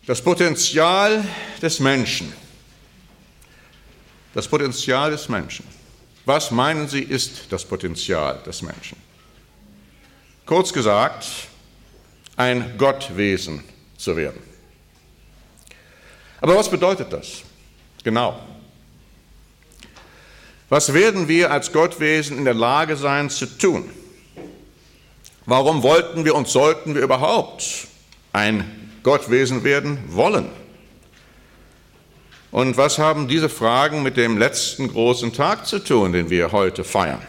Das Potenzial des Menschen. Das Potenzial des Menschen. Was meinen Sie, ist das Potenzial des Menschen? Kurz gesagt, ein Gottwesen zu werden. Aber was bedeutet das genau? Was werden wir als Gottwesen in der Lage sein zu tun? Warum wollten wir und sollten wir überhaupt ein Gottwesen werden wollen? Und was haben diese Fragen mit dem letzten großen Tag zu tun, den wir heute feiern?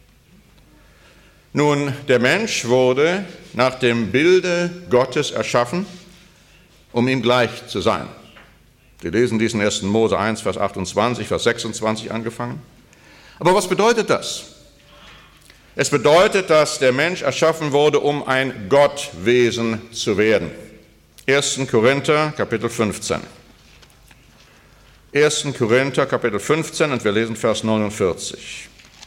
Nun, der Mensch wurde nach dem Bilde Gottes erschaffen, um ihm gleich zu sein. Wir lesen diesen 1. Mose 1, Vers 28, Vers 26 angefangen. Aber was bedeutet das? Es bedeutet, dass der Mensch erschaffen wurde, um ein Gottwesen zu werden. 1. Korinther, Kapitel 15. 1. Korinther, Kapitel 15, und wir lesen Vers 49.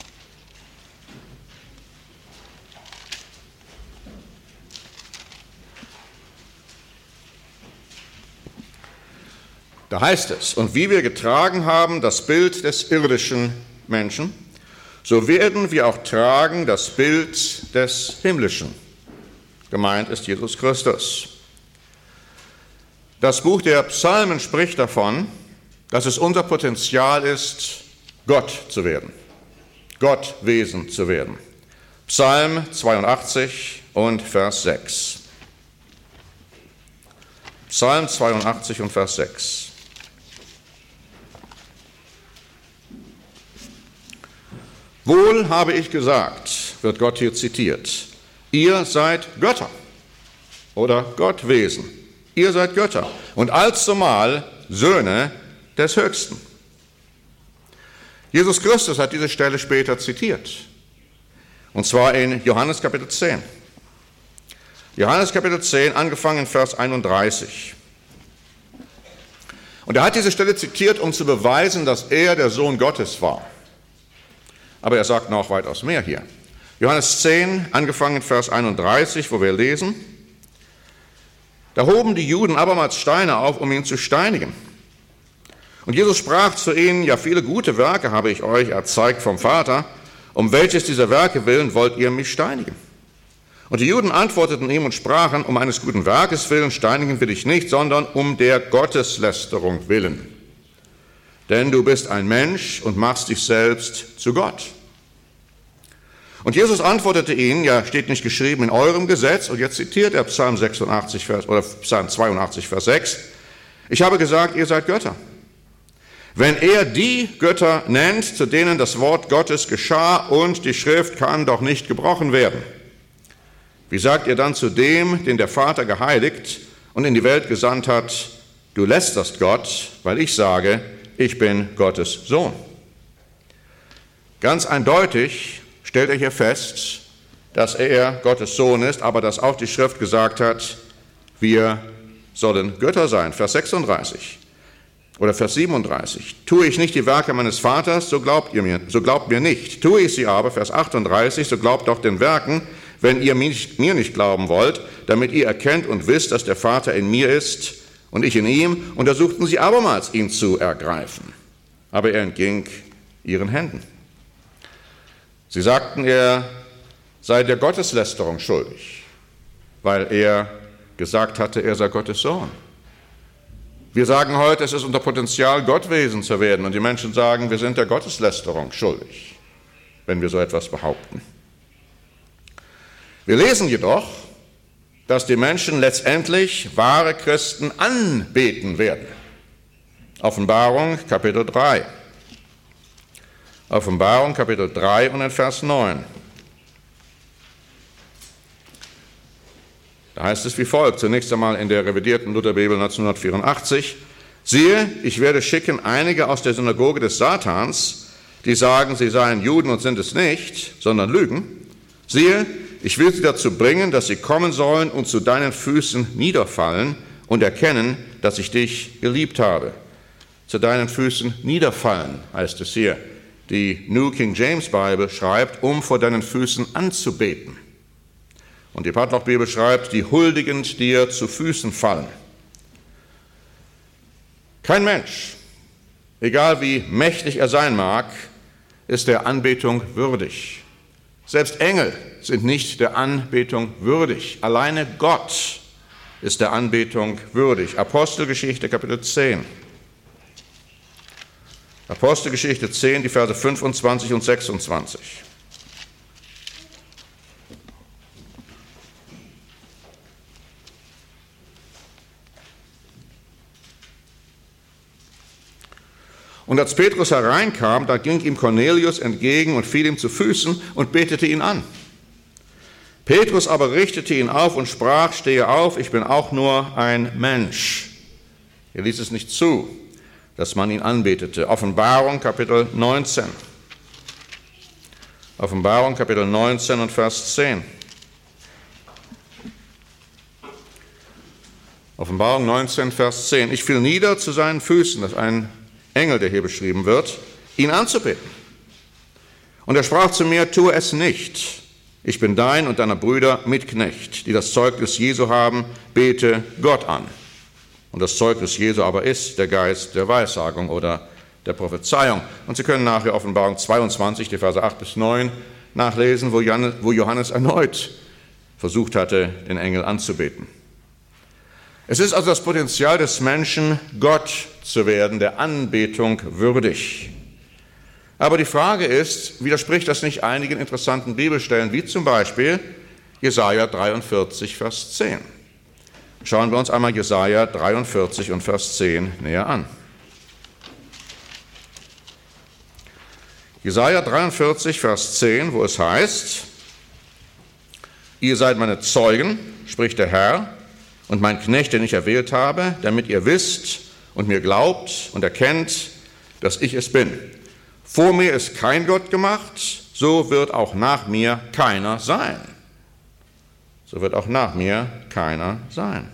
Da heißt es: Und wie wir getragen haben das Bild des irdischen Menschen, so werden wir auch tragen das Bild des himmlischen. Gemeint ist Jesus Christus. Das Buch der Psalmen spricht davon, dass es unser Potenzial ist, Gott zu werden, Gottwesen zu werden. Psalm 82 und Vers 6. Psalm 82 und Vers 6. Wohl habe ich gesagt, wird Gott hier zitiert, ihr seid Götter oder Gottwesen. Ihr seid Götter und allzumal Söhne des Höchsten. Jesus Christus hat diese Stelle später zitiert, und zwar in Johannes Kapitel 10. Johannes Kapitel 10, angefangen in Vers 31. Und er hat diese Stelle zitiert, um zu beweisen, dass er der Sohn Gottes war. Aber er sagt noch weitaus mehr hier. Johannes 10, angefangen in Vers 31, wo wir lesen: Da hoben die Juden abermals Steine auf, um ihn zu steinigen. Und Jesus sprach zu ihnen: Ja, viele gute Werke habe ich euch erzeigt vom Vater. Um welches dieser Werke willen wollt ihr mich steinigen? Und die Juden antworteten ihm und sprachen: Um eines guten Werkes willen steinigen wir dich nicht, sondern um der Gotteslästerung willen. Denn du bist ein Mensch und machst dich selbst zu Gott. Und Jesus antwortete ihnen: Ja, steht nicht geschrieben in eurem Gesetz, und jetzt zitiert er Psalm 82, Vers 6, ich habe gesagt, ihr seid Götter. Wenn er die Götter nennt, zu denen das Wort Gottes geschah, und die Schrift kann doch nicht gebrochen werden, wie sagt ihr dann zu dem, den der Vater geheiligt und in die Welt gesandt hat, du lästerst Gott, weil ich sage, ich bin Gottes Sohn? Ganz eindeutig stellt er hier fest, dass er Gottes Sohn ist, aber dass auch die Schrift gesagt hat, wir sollen Götter sein. Vers 36 oder Vers 37. Tue ich nicht die Werke meines Vaters, so glaubt mir nicht. Tue ich sie aber, Vers 38, so glaubt doch den Werken, wenn ihr mir nicht glauben wollt, damit ihr erkennt und wisst, dass der Vater in mir ist und ich in ihm. Und da suchten sie abermals, ihn zu ergreifen. Aber er entging ihren Händen. Sie sagten, er sei der Gotteslästerung schuldig, weil er gesagt hatte, er sei Gottes Sohn. Wir sagen heute, es ist unser Potenzial, Gottwesen zu werden. Und die Menschen sagen, wir sind der Gotteslästerung schuldig, wenn wir so etwas behaupten. Wir lesen jedoch, dass die Menschen letztendlich wahre Christen anbeten werden. Offenbarung, Kapitel 3. Offenbarung, Kapitel 3 und in Vers 9. Da heißt es wie folgt, zunächst einmal in der revidierten Lutherbibel 1984, siehe, ich werde schicken einige aus der Synagoge des Satans, die sagen, sie seien Juden und sind es nicht, sondern lügen. Siehe, ich will sie dazu bringen, dass sie kommen sollen und zu deinen Füßen niederfallen und erkennen, dass ich dich geliebt habe. Zu deinen Füßen niederfallen, heißt es hier. Die New King James Bible schreibt, um vor deinen Füßen anzubeten. Und die Padlock Bibel schreibt, die huldigend dir zu Füßen fallen. Kein Mensch, egal wie mächtig er sein mag, ist der Anbetung würdig. Selbst Engel sind nicht der Anbetung würdig. Alleine Gott ist der Anbetung würdig. Apostelgeschichte Kapitel 10. Apostelgeschichte 10, die Verse 25 und 26. Und als Petrus hereinkam, da ging ihm Cornelius entgegen und fiel ihm zu Füßen und betete ihn an. Petrus aber richtete ihn auf und sprach, stehe auf, ich bin auch nur ein Mensch. Er ließ es nicht zu, dass man ihn anbetete. Offenbarung Kapitel 19. Offenbarung Kapitel 19 und Vers 10. Offenbarung 19, Vers 10. Ich fiel nieder zu seinen Füßen, das ist ein Engel, der hier beschrieben wird, ihn anzubeten. Und er sprach zu mir, tue es nicht. Ich bin dein und deiner Brüder Mitknecht, die das Zeugnis Jesu haben, bete Gott an. Und das Zeugnis Jesu aber ist der Geist der Weissagung oder der Prophezeiung. Und Sie können nachher Offenbarung 22, die Verse 8 bis 9 nachlesen, wo Johannes erneut versucht hatte, den Engel anzubeten. Es ist also das Potenzial des Menschen, Gott zu werden, der Anbetung würdig. Aber die Frage ist, widerspricht das nicht einigen interessanten Bibelstellen, wie zum Beispiel Jesaja 43, Vers 10. Schauen wir uns einmal Jesaja 43 und Vers 10 näher an. Jesaja 43, Vers 10, wo es heißt, ihr seid meine Zeugen, spricht der Herr, und mein Knecht, den ich erwählt habe, damit ihr wisst und mir glaubt und erkennt, dass ich es bin. Vor mir ist kein Gott gemacht, so wird auch nach mir keiner sein. So wird auch nach mir keiner sein.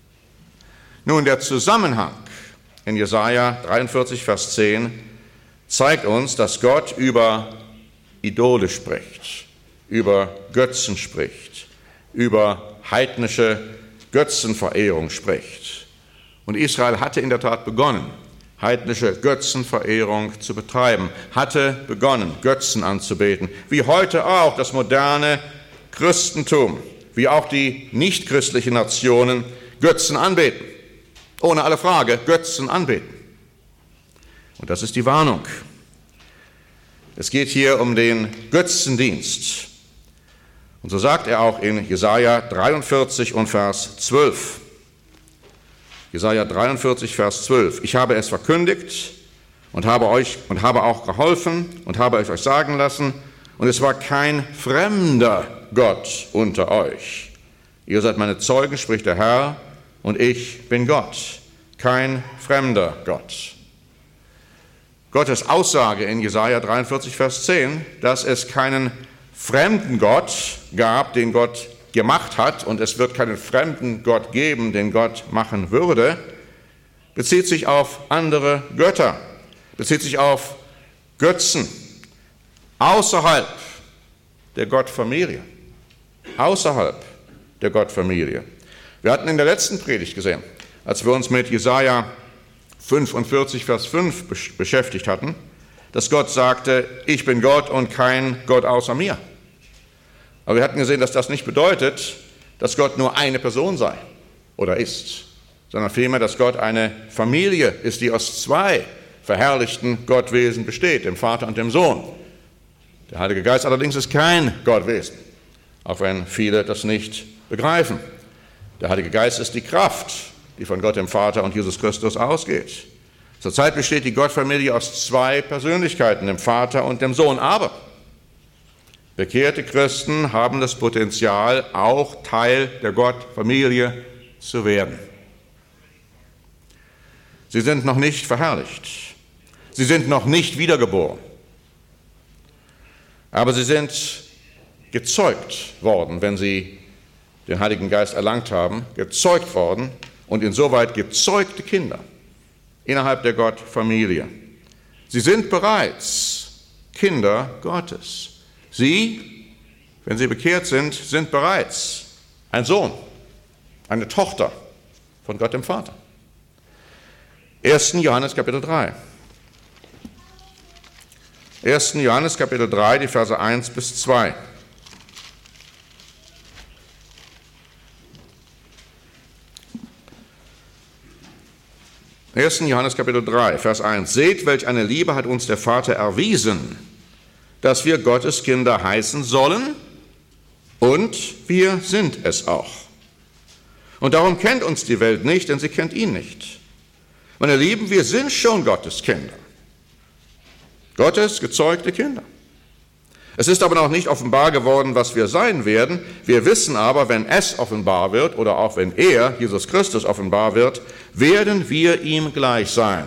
Nun, der Zusammenhang in Jesaja 43, Vers 10 zeigt uns, dass Gott über Idole spricht, über Götzen spricht, über heidnische Götzenverehrung spricht. Und Israel hatte in der Tat begonnen, heidnische Götzenverehrung zu betreiben, hatte begonnen, Götzen anzubeten, wie heute auch das moderne Christentum, wie auch die nichtchristlichen Nationen Götzen anbeten. Ohne alle Frage, Götzen anbeten. Und das ist die Warnung. Es geht hier um den Götzendienst. Und so sagt er auch in Jesaja 43 und Vers 12. Jesaja 43, Vers 12. Ich habe es verkündigt und habe auch geholfen und habe es euch sagen lassen, und es war kein fremder Gott unter euch. Ihr seid meine Zeugen, spricht der Herr, und ich bin Gott, kein fremder Gott. Gottes Aussage in Jesaja 43, Vers 10, dass es keinen fremden Gott gab, den Gott gemacht hat, und es wird keinen fremden Gott geben, den Gott machen würde, bezieht sich auf andere Götter, bezieht sich auf Götzen außerhalb der Gottfamilie. Außerhalb der Gottfamilie. Wir hatten in der letzten Predigt gesehen, als wir uns mit Jesaja 45, Vers 5 beschäftigt hatten, dass Gott sagte, ich bin Gott und kein Gott außer mir. Aber wir hatten gesehen, dass das nicht bedeutet, dass Gott nur eine Person sei oder ist, sondern vielmehr, dass Gott eine Familie ist, die aus zwei verherrlichten Gottwesen besteht, dem Vater und dem Sohn. Der Heilige Geist allerdings ist kein Gottwesen, auch wenn viele das nicht begreifen. Der Heilige Geist ist die Kraft, die von Gott dem Vater und Jesus Christus ausgeht. Zurzeit besteht die Gottfamilie aus zwei Persönlichkeiten, dem Vater und dem Sohn. Aber bekehrte Christen haben das Potenzial, auch Teil der Gottfamilie zu werden. Sie sind noch nicht verherrlicht. Sie sind noch nicht wiedergeboren. Aber sie sind gezeugt worden, wenn sie den Heiligen Geist erlangt haben, gezeugt worden und insoweit gezeugte Kinder innerhalb der Gottfamilie. Sie sind bereits Kinder Gottes. Sie, wenn sie bekehrt sind, sind bereits ein Sohn, eine Tochter von Gott dem Vater. 1. Johannes Kapitel 3. 1. Johannes Kapitel 3, die Verse 1 bis 2. Ersten Johannes Kapitel 3, Vers 1. Seht, welch eine Liebe hat uns der Vater erwiesen, dass wir Gottes Kinder heißen sollen, und wir sind es auch. Und darum kennt uns die Welt nicht, denn sie kennt ihn nicht. Meine Lieben, wir sind schon Gottes Kinder. Gottes gezeugte Kinder. Es ist aber noch nicht offenbar geworden, was wir sein werden. Wir wissen aber, wenn es offenbar wird oder auch wenn er, Jesus Christus, offenbar wird, werden wir ihm gleich sein.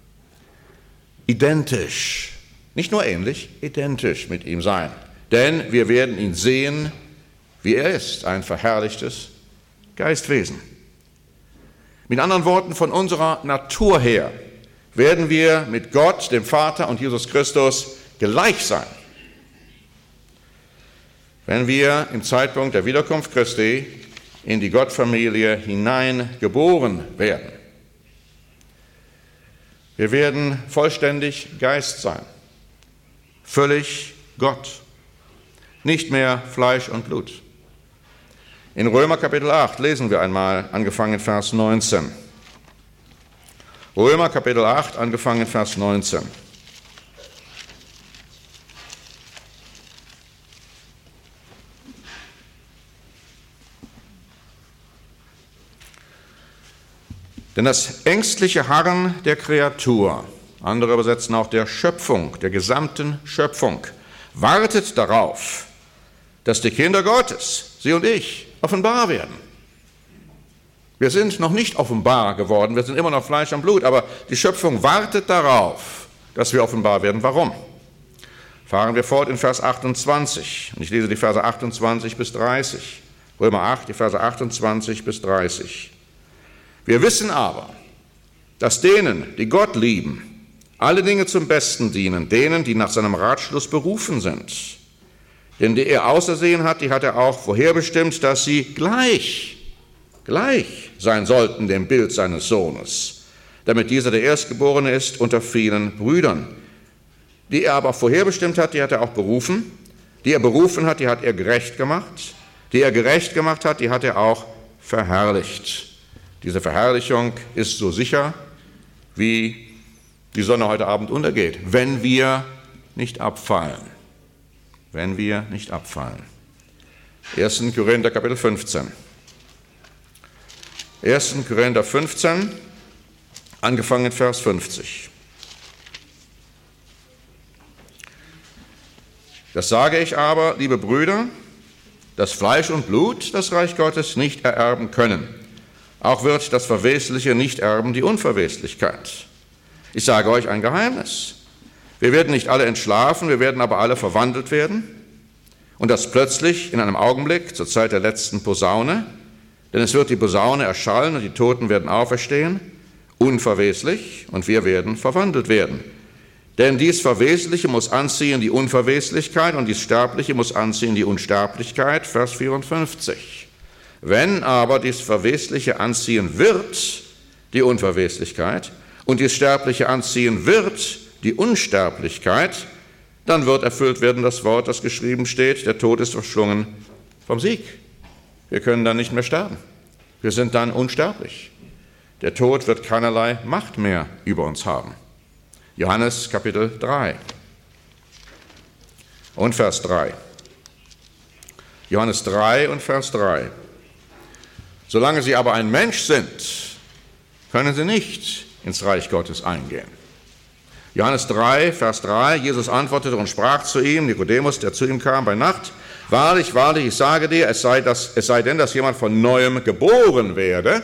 Identisch. Nicht nur ähnlich, identisch mit ihm sein. Denn wir werden ihn sehen, wie er ist, ein verherrlichtes Geistwesen. Mit anderen Worten, von unserer Natur her werden wir mit Gott, dem Vater und Jesus Christus gleich sein. Wenn wir im Zeitpunkt der Wiederkunft Christi in die Gottfamilie hineingeboren werden. Wir werden vollständig Geist sein, völlig Gott, nicht mehr Fleisch und Blut. In Römer Kapitel 8 lesen wir einmal, angefangen Vers 19. Römer Kapitel 8, angefangen Vers 19. Denn das ängstliche Harren der Kreatur, andere übersetzen auch der Schöpfung, der gesamten Schöpfung, wartet darauf, dass die Kinder Gottes, Sie und ich, offenbar werden. Wir sind noch nicht offenbar geworden, wir sind immer noch Fleisch und Blut, aber die Schöpfung wartet darauf, dass wir offenbar werden. Warum? Fahren wir fort in Vers 28. Und ich lese die Verse 28 bis 30. Römer 8, die Verse 28 bis 30. Wir wissen aber, dass denen, die Gott lieben, alle Dinge zum Besten dienen, denen, die nach seinem Ratschluss berufen sind. Denn die er ausersehen hat, die hat er auch vorherbestimmt, dass sie gleich sein sollten dem Bild seines Sohnes, damit dieser der Erstgeborene ist unter vielen Brüdern. Die er aber vorherbestimmt hat, die hat er auch berufen. Die er berufen hat, die hat er gerecht gemacht. Die er gerecht gemacht hat, die hat er auch verherrlicht. Diese Verherrlichung ist so sicher, wie die Sonne heute Abend untergeht, wenn wir nicht abfallen. Wenn wir nicht abfallen. 1. Korinther Kapitel 15. 1. Korinther 15, angefangen Vers 50. Das sage ich aber, liebe Brüder, dass Fleisch und Blut das Reich Gottes nicht ererben können. Auch wird das Verwesliche nicht erben die Unverweslichkeit. Ich sage euch ein Geheimnis. Wir werden nicht alle entschlafen, wir werden aber alle verwandelt werden. Und das plötzlich in einem Augenblick zur Zeit der letzten Posaune. Denn es wird die Posaune erschallen und die Toten werden auferstehen, unverweslich, und wir werden verwandelt werden. Denn dies Verwesliche muss anziehen die Unverweslichkeit und dies Sterbliche muss anziehen die Unsterblichkeit. Vers 54. Wenn aber dies Verwesliche anziehen wird, die Unverweslichkeit, und dies Sterbliche anziehen wird, die Unsterblichkeit, dann wird erfüllt werden das Wort, das geschrieben steht, der Tod ist verschlungen vom Sieg. Wir können dann nicht mehr sterben. Wir sind dann unsterblich. Der Tod wird keinerlei Macht mehr über uns haben. Johannes Kapitel 3 und Vers 3. Johannes 3 und Vers 3. Solange sie aber ein Mensch sind, können sie nicht ins Reich Gottes eingehen. Johannes 3, Vers 3, Jesus antwortete und sprach zu ihm, Nikodemus, der zu ihm kam bei Nacht, wahrlich, wahrlich, ich sage dir, es sei denn, dass jemand von Neuem geboren werde,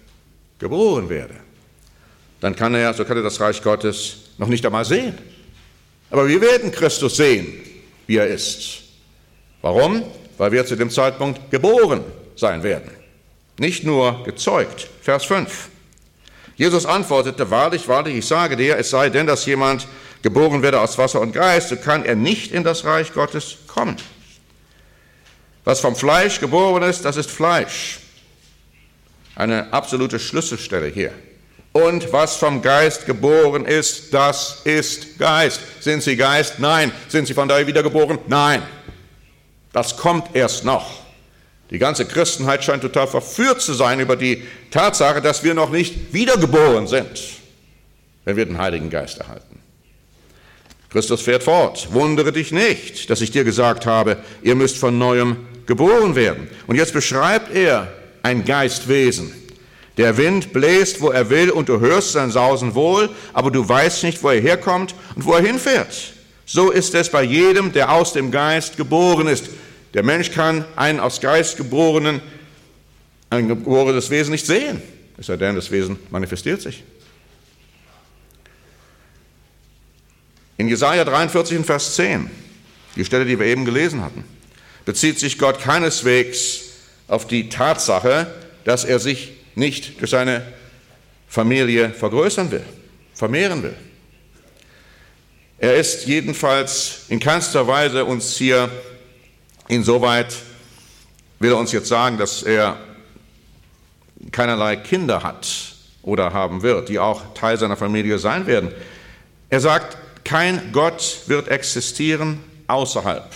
dann kann er das Reich Gottes noch nicht einmal sehen. Aber wir werden Christus sehen, wie er ist. Warum? Weil wir zu dem Zeitpunkt geboren sein werden. Nicht nur gezeugt. Vers 5. Jesus antwortete, wahrlich, wahrlich, ich sage dir, es sei denn, dass jemand geboren werde aus Wasser und Geist, so kann er nicht in das Reich Gottes kommen. Was vom Fleisch geboren ist, das ist Fleisch. Eine absolute Schlüsselstelle hier. Und was vom Geist geboren ist, das ist Geist. Sind Sie Geist? Nein. Sind Sie von daher wiedergeboren? Nein. Das kommt erst noch. Die ganze Christenheit scheint total verführt zu sein über die Tatsache, dass wir noch nicht wiedergeboren sind, wenn wir den Heiligen Geist erhalten. Christus fährt fort. Wundere dich nicht, dass ich dir gesagt habe, ihr müsst von Neuem geboren werden. Und jetzt beschreibt er ein Geistwesen. Der Wind bläst, wo er will, und du hörst sein Sausen wohl, aber du weißt nicht, wo er herkommt und wo er hinfährt. So ist es bei jedem, der aus dem Geist geboren ist. Der Mensch kann ein aus Geist geborenes Wesen nicht sehen, es sei denn, das Wesen manifestiert sich. In Jesaja 43, Vers 10, die Stelle, die wir eben gelesen hatten, bezieht sich Gott keineswegs auf die Tatsache, dass er sich nicht durch seine Familie vergrößern will, vermehren will. Er ist jedenfalls in keinster Weise uns hier insoweit, will er uns jetzt sagen, dass er keinerlei Kinder hat oder haben wird, die auch Teil seiner Familie sein werden. Er sagt, kein Gott wird existieren außerhalb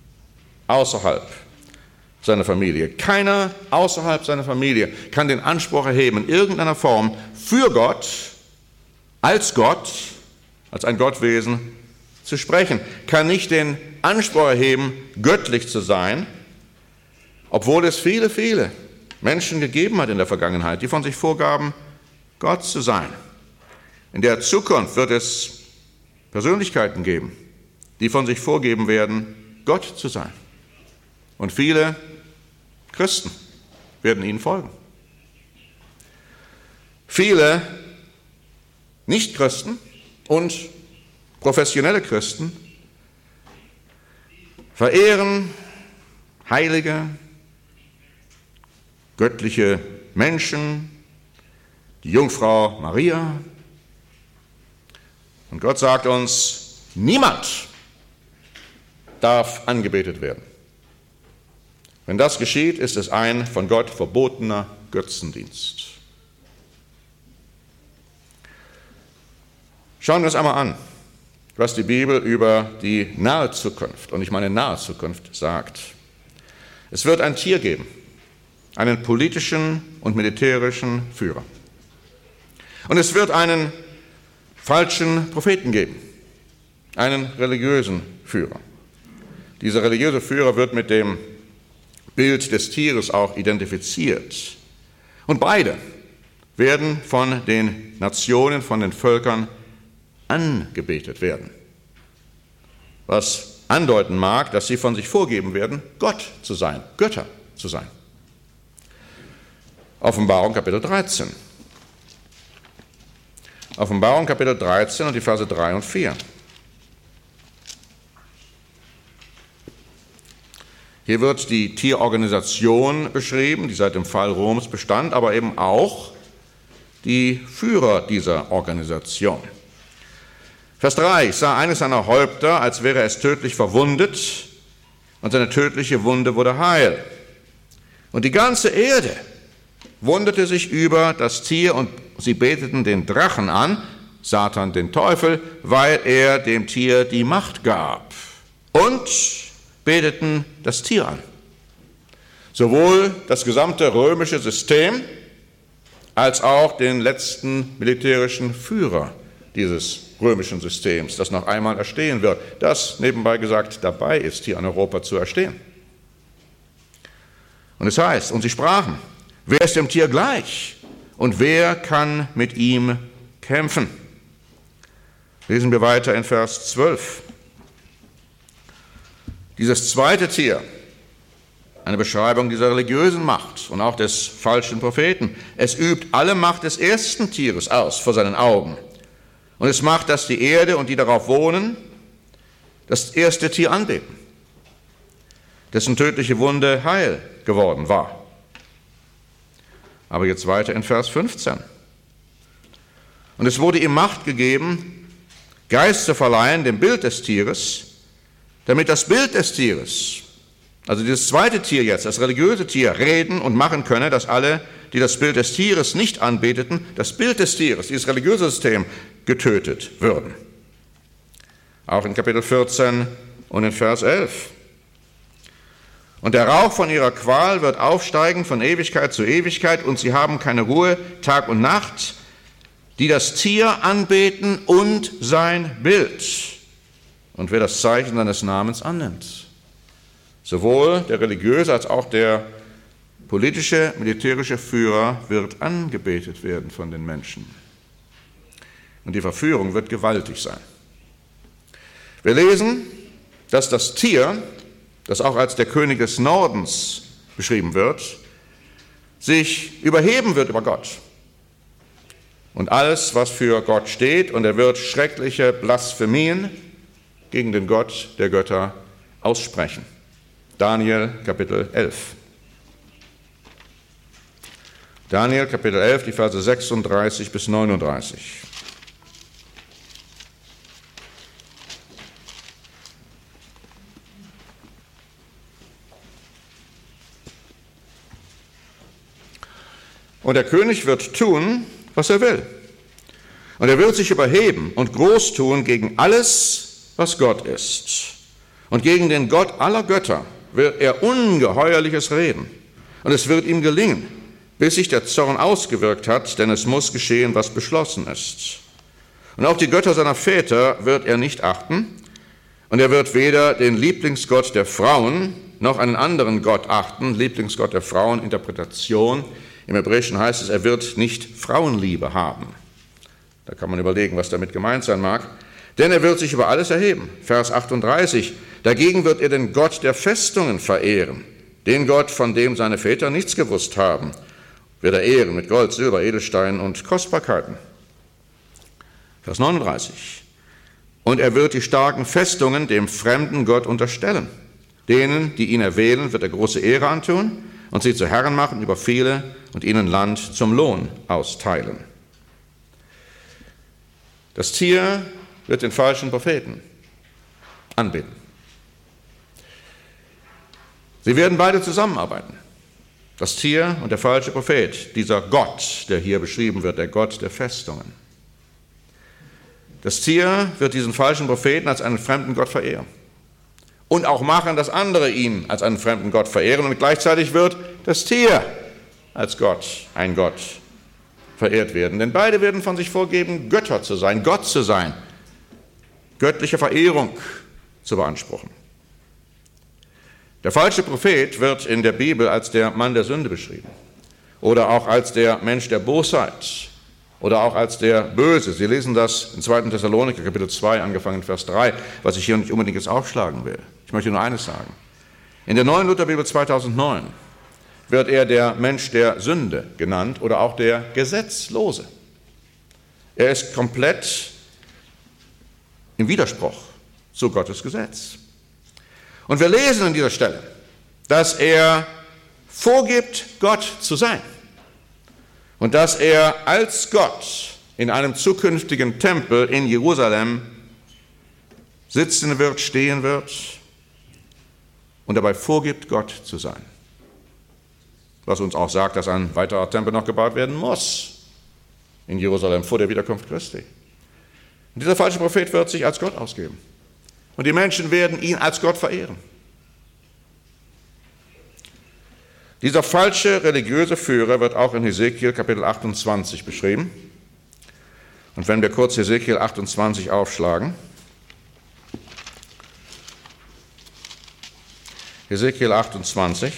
seiner Familie. Keiner außerhalb seiner Familie kann den Anspruch erheben, in irgendeiner Form für Gott, als ein Gottwesen zu sprechen, kann nicht den Anspruch erheben, göttlich zu sein, obwohl es viele, viele Menschen gegeben hat in der Vergangenheit, die von sich vorgaben, Gott zu sein. In der Zukunft wird es Persönlichkeiten geben, die von sich vorgeben werden, Gott zu sein. Und viele Christen werden ihnen folgen. Viele Nichtchristen und professionelle Christen verehren heilige, göttliche Menschen, die Jungfrau Maria. Und Gott sagt uns, niemand darf angebetet werden. Wenn das geschieht, ist es ein von Gott verbotener Götzendienst. Schauen wir uns einmal an, was die Bibel über die nahe Zukunft, und ich meine nahe Zukunft, sagt. Es wird ein Tier geben, einen politischen und militärischen Führer. Und es wird einen falschen Propheten geben, einen religiösen Führer. Dieser religiöse Führer wird mit dem Bild des Tieres auch identifiziert. Und beide werden von den Nationen, von den Völkern angebetet werden. Was andeuten mag, dass sie von sich vorgeben werden, Gott zu sein, Götter zu sein. Offenbarung Kapitel 13. Offenbarung Kapitel 13 und die Verse 3 und 4. Hier wird die Tierorganisation beschrieben, die seit dem Fall Roms bestand, aber eben auch die Führer dieser Organisation. Vers 3, ich sah eines seiner Häupter, als wäre es tödlich verwundet, und seine tödliche Wunde wurde heil. Und die ganze Erde wunderte sich über das Tier, und sie beteten den Drachen an, Satan den Teufel, weil er dem Tier die Macht gab, und beteten das Tier an. Sowohl das gesamte römische System als auch den letzten militärischen Führer dieses römischen Systems, das noch einmal erstehen wird, das nebenbei gesagt dabei ist, hier in Europa zu erstehen. Und es heißt, und sie sprachen, wer ist dem Tier gleich und wer kann mit ihm kämpfen? Lesen wir weiter in Vers 12. Dieses zweite Tier, eine Beschreibung dieser religiösen Macht und auch des falschen Propheten. Es übt alle Macht des ersten Tieres aus vor seinen Augen. Und es macht, dass die Erde und die darauf wohnen, das erste Tier anbeten, dessen tödliche Wunde heil geworden war. Aber jetzt weiter in Vers 15. Und es wurde ihm Macht gegeben, Geist zu verleihen dem Bild des Tieres, damit das Bild des Tieres, also dieses zweite Tier jetzt, das religiöse Tier, reden und machen könne, dass alle, die das Bild des Tieres nicht anbeteten, das Bild des Tieres, dieses religiöse System, getötet würden. Auch in Kapitel 14 und in Vers 11. Und der Rauch von ihrer Qual wird aufsteigen von Ewigkeit zu Ewigkeit, und sie haben keine Ruhe Tag und Nacht, die das Tier anbeten und sein Bild. Und wer das Zeichen seines Namens annimmt. Sowohl der religiöse als auch der politische, militärische Führer wird angebetet werden von den Menschen. Und die Verführung wird gewaltig sein. Wir lesen, dass das Tier, das auch als der König des Nordens beschrieben wird, sich überheben wird über Gott. Und alles, was für Gott steht, und er wird schreckliche Blasphemien gegen den Gott der Götter aussprechen. Daniel Kapitel 11. Daniel Kapitel 11, die Verse 36 bis 39. Und der König wird tun, was er will. Und er wird sich überheben und groß tun gegen alles, was Gott ist. Und gegen den Gott aller Götter wird er Ungeheuerliches reden. Und es wird ihm gelingen, bis sich der Zorn ausgewirkt hat, denn es muss geschehen, was beschlossen ist. Und auch die Götter seiner Väter wird er nicht achten. Und er wird weder den Lieblingsgott der Frauen noch einen anderen Gott achten. Lieblingsgott der Frauen, Interpretation. Im Hebräischen heißt es, er wird nicht Frauenliebe haben. Da kann man überlegen, was damit gemeint sein mag. Denn er wird sich über alles erheben. Vers 38. Dagegen wird er den Gott der Festungen verehren. Den Gott, von dem seine Väter nichts gewusst haben, wird er ehren mit Gold, Silber, Edelsteinen und Kostbarkeiten. Vers 39. Und er wird die starken Festungen dem fremden Gott unterstellen. Denen, die ihn erwählen, wird er große Ehre antun und sie zu Herren machen über viele und ihnen Land zum Lohn austeilen. Das Tier wird den falschen Propheten anbeten. Sie werden beide zusammenarbeiten. Das Tier und der falsche Prophet, dieser Gott, der hier beschrieben wird, der Gott der Festungen. Das Tier wird diesen falschen Propheten als einen fremden Gott verehren. Und auch machen, dass andere ihn als einen fremden Gott verehren. Und gleichzeitig wird das Tier als Gott, ein Gott, verehrt werden. Denn beide werden von sich vorgeben, Götter zu sein, Gott zu sein, göttliche Verehrung zu beanspruchen. Der falsche Prophet wird in der Bibel als der Mann der Sünde beschrieben oder auch als der Mensch der Bosheit oder auch als der Böse. Sie lesen das in 2. Thessaloniker, Kapitel 2, angefangen Vers 3, was ich hier nicht unbedingt jetzt aufschlagen will. Ich möchte nur eines sagen. In der Neuen Lutherbibel 2009 wird er der Mensch der Sünde genannt oder auch der Gesetzlose. Er ist komplett im Widerspruch zu Gottes Gesetz. Und wir lesen an dieser Stelle, dass er vorgibt, Gott zu sein und dass er als Gott in einem zukünftigen Tempel in Jerusalem sitzen wird, stehen wird und dabei vorgibt, Gott zu sein. Was uns auch sagt, dass ein weiterer Tempel noch gebaut werden muss in Jerusalem vor der Wiederkunft Christi. Und dieser falsche Prophet wird sich als Gott ausgeben. Und die Menschen werden ihn als Gott verehren. Dieser falsche religiöse Führer wird auch in Hesekiel Kapitel 28 beschrieben. Und wenn wir kurz Hesekiel 28 aufschlagen. Hesekiel 28.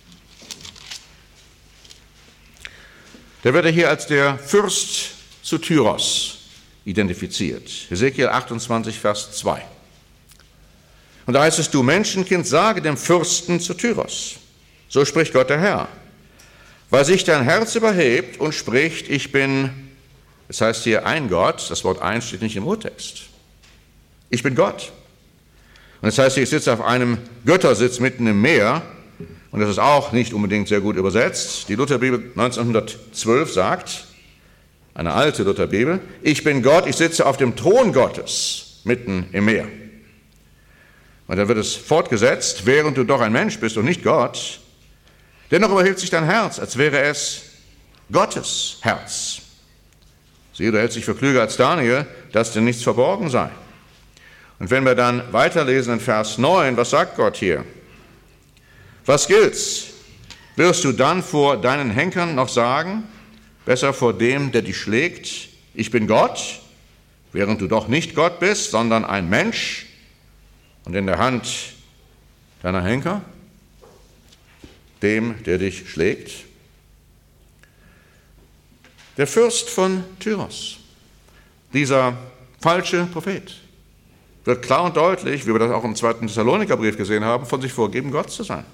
Da wird er hier als der Fürst zu Tyros identifiziert. Hesekiel 28, Vers 2. Und da heißt es, du Menschenkind, sage dem Fürsten zu Tyros, so spricht Gott der Herr, weil sich dein Herz überhebt und spricht, ich bin, das heißt hier ein Gott, das Wort ein steht nicht im Urtext, ich bin Gott. Und das heißt hier, ich sitze auf einem Göttersitz mitten im Meer, und das ist auch nicht unbedingt sehr gut übersetzt. Die Lutherbibel 1912 sagt, eine alte Lutherbibel, ich bin Gott, ich sitze auf dem Thron Gottes mitten im Meer. Und dann wird es fortgesetzt, während du doch ein Mensch bist und nicht Gott, dennoch überhält sich dein Herz, als wäre es Gottes Herz. Siehe, du hältst dich für klüger als Daniel, dass dir nichts verborgen sei. Und wenn wir dann weiterlesen in Vers 9, was sagt Gott hier? Was gilt's? Wirst du dann vor deinen Henkern noch sagen, besser vor dem, der dich schlägt, ich bin Gott, während du doch nicht Gott bist, sondern ein Mensch und in der Hand deiner Henker, dem, der dich schlägt? Der Fürst von Tyros, dieser falsche Prophet, wird klar und deutlich, wie wir das auch im 2. Thessalonikerbrief gesehen haben, von sich vorgeben, Gott zu sein.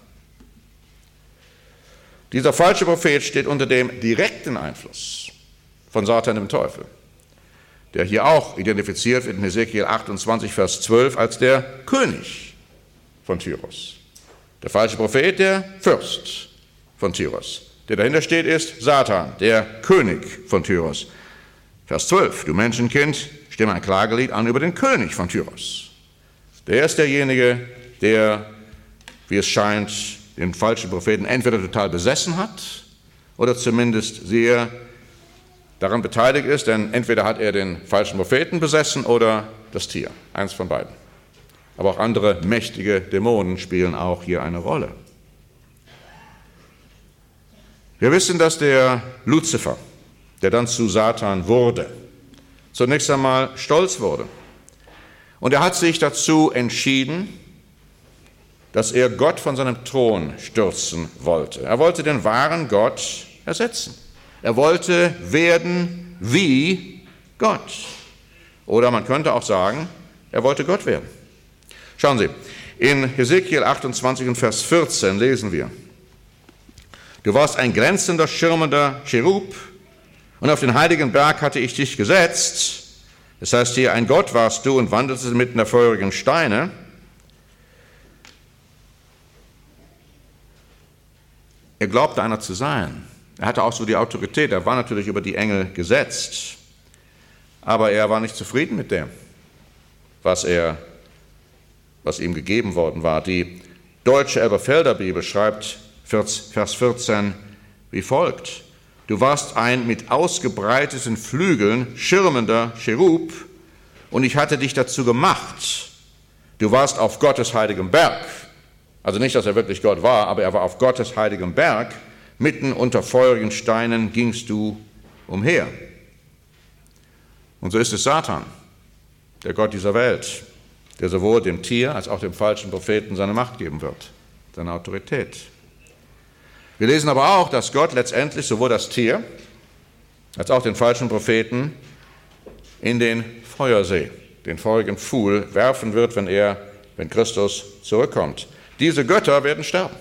Dieser falsche Prophet steht unter dem direkten Einfluss von Satan dem Teufel, der hier auch identifiziert wird in Hesekiel 28, Vers 12 als der König von Tyros. Der falsche Prophet, der Fürst von Tyros. Der dahinter steht, ist Satan, der König von Tyros. Vers 12, du Menschenkind, stimme ein Klagelied an über den König von Tyros. Der ist derjenige, der, wie es scheint, den falschen Propheten entweder total besessen hat oder zumindest sehr daran beteiligt ist, denn entweder hat er den falschen Propheten besessen oder das Tier, eins von beiden. Aber auch andere mächtige Dämonen spielen auch hier eine Rolle. Wir wissen, dass der Luzifer, der dann zu Satan wurde, zunächst einmal stolz wurde. Und er hat sich dazu entschieden, dass er Gott von seinem Thron stürzen wollte. Er wollte den wahren Gott ersetzen. Er wollte werden wie Gott. Oder man könnte auch sagen, er wollte Gott werden. Schauen Sie, in Hesekiel 28 und Vers 14 lesen wir, du warst ein glänzender, schirmender Cherub und auf den heiligen Berg hatte ich dich gesetzt. Das heißt hier, ein Gott warst du und wandeltest mitten der feurigen Steine. Er glaubte, einer zu sein. Er hatte auch so die Autorität. Er war natürlich über die Engel gesetzt. Aber er war nicht zufrieden mit dem, was ihm gegeben worden war. Die deutsche Elberfelder Bibel schreibt, Vers 14, wie folgt. Du warst ein mit ausgebreiteten Flügeln schirmender Cherub und ich hatte dich dazu gemacht. Du warst auf Gottes heiligem Berg. Also nicht, dass er wirklich Gott war, aber er war auf Gottes heiligem Berg. Mitten unter feurigen Steinen gingst du umher. Und so ist es Satan, der Gott dieser Welt, der sowohl dem Tier als auch dem falschen Propheten seine Macht geben wird, seine Autorität. Wir lesen aber auch, dass Gott letztendlich sowohl das Tier als auch den falschen Propheten in den Feuersee, den feurigen Pfuhl, werfen wird, wenn Christus zurückkommt. Diese Götter werden sterben,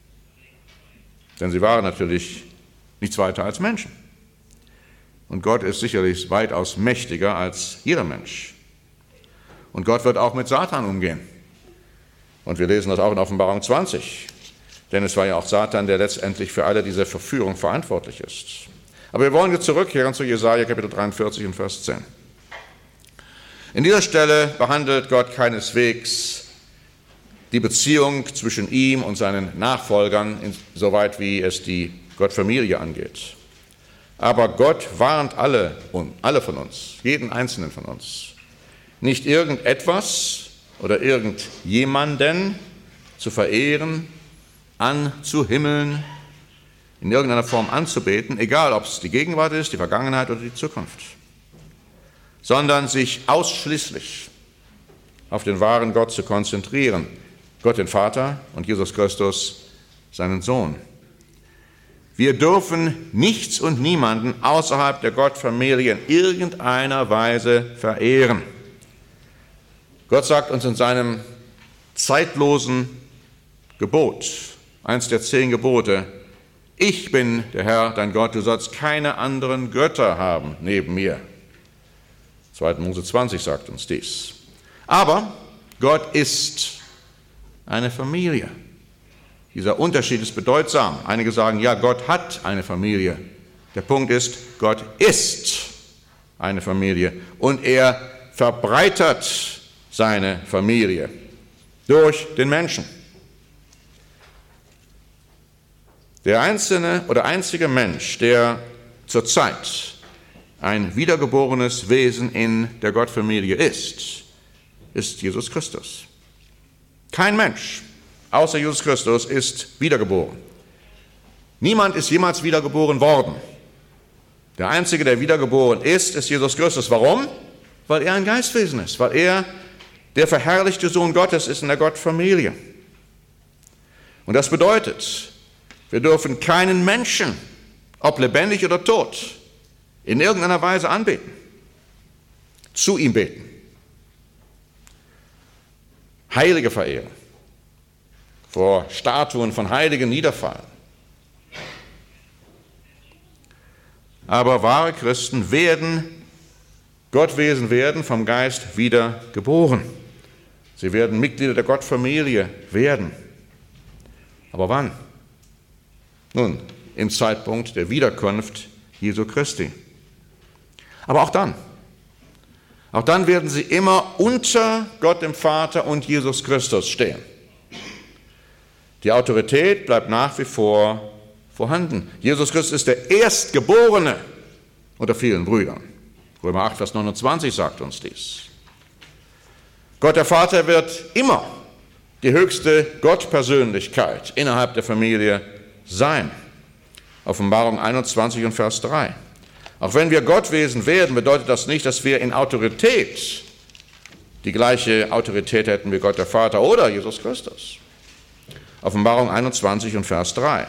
denn sie waren natürlich nichts weiter als Menschen. Und Gott ist sicherlich weitaus mächtiger als jeder Mensch. Und Gott wird auch mit Satan umgehen. Und wir lesen das auch in Offenbarung 20, denn es war ja auch Satan, der letztendlich für alle diese Verführung verantwortlich ist. Aber wir wollen jetzt zurückkehren zu Jesaja Kapitel 43 und Vers 10. In dieser Stelle behandelt Gott keineswegs die Beziehung zwischen ihm und seinen Nachfolgern, insoweit wie es die Gottfamilie angeht. Aber Gott warnt alle von uns, jeden Einzelnen von uns, nicht irgendetwas oder irgendjemanden zu verehren, anzuhimmeln, in irgendeiner Form anzubeten, egal ob es die Gegenwart ist, die Vergangenheit oder die Zukunft, sondern sich ausschließlich auf den wahren Gott zu konzentrieren, Gott den Vater und Jesus Christus, seinen Sohn. Wir dürfen nichts und niemanden außerhalb der Gottfamilie in irgendeiner Weise verehren. Gott sagt uns in seinem zeitlosen Gebot, eins der 10 Gebote, ich bin der Herr, dein Gott, du sollst keine anderen Götter haben neben mir. 2. Mose 20 sagt uns dies. Aber Gott ist eine Familie. Dieser Unterschied ist bedeutsam. Einige sagen, ja, Gott hat eine Familie. Der Punkt ist, Gott ist eine Familie und er verbreitert seine Familie durch den Menschen. Der einzelne oder einzige Mensch, der zurzeit ein wiedergeborenes Wesen in der Gottfamilie ist Jesus Christus. Kein Mensch außer Jesus Christus ist wiedergeboren. Niemand ist jemals wiedergeboren worden. Der Einzige, der wiedergeboren ist Jesus Christus. Warum? Weil er ein Geistwesen ist, weil er der verherrlichte Sohn Gottes ist in der Gottfamilie. Und das bedeutet, wir dürfen keinen Menschen, ob lebendig oder tot, in irgendeiner Weise anbeten, zu ihm beten, Heilige verehren, vor Statuen von Heiligen niederfallen. Aber wahre Christen Gottwesen werden vom Geist wieder geboren. Sie werden Mitglieder der Gottfamilie werden. Aber wann? Nun, im Zeitpunkt der Wiederkunft Jesu Christi. Aber auch dann werden sie immer unter Gott dem Vater und Jesus Christus stehen. Die Autorität bleibt nach wie vor vorhanden. Jesus Christus ist der Erstgeborene unter vielen Brüdern. Römer 8, Vers 29 sagt uns dies. Gott der Vater wird immer die höchste Gottpersönlichkeit innerhalb der Familie sein. Offenbarung 21 und Vers 3. Auch wenn wir Gottwesen werden, bedeutet das nicht, dass wir in Autorität die gleiche Autorität hätten wie Gott der Vater oder Jesus Christus. Offenbarung 21 und Vers 3.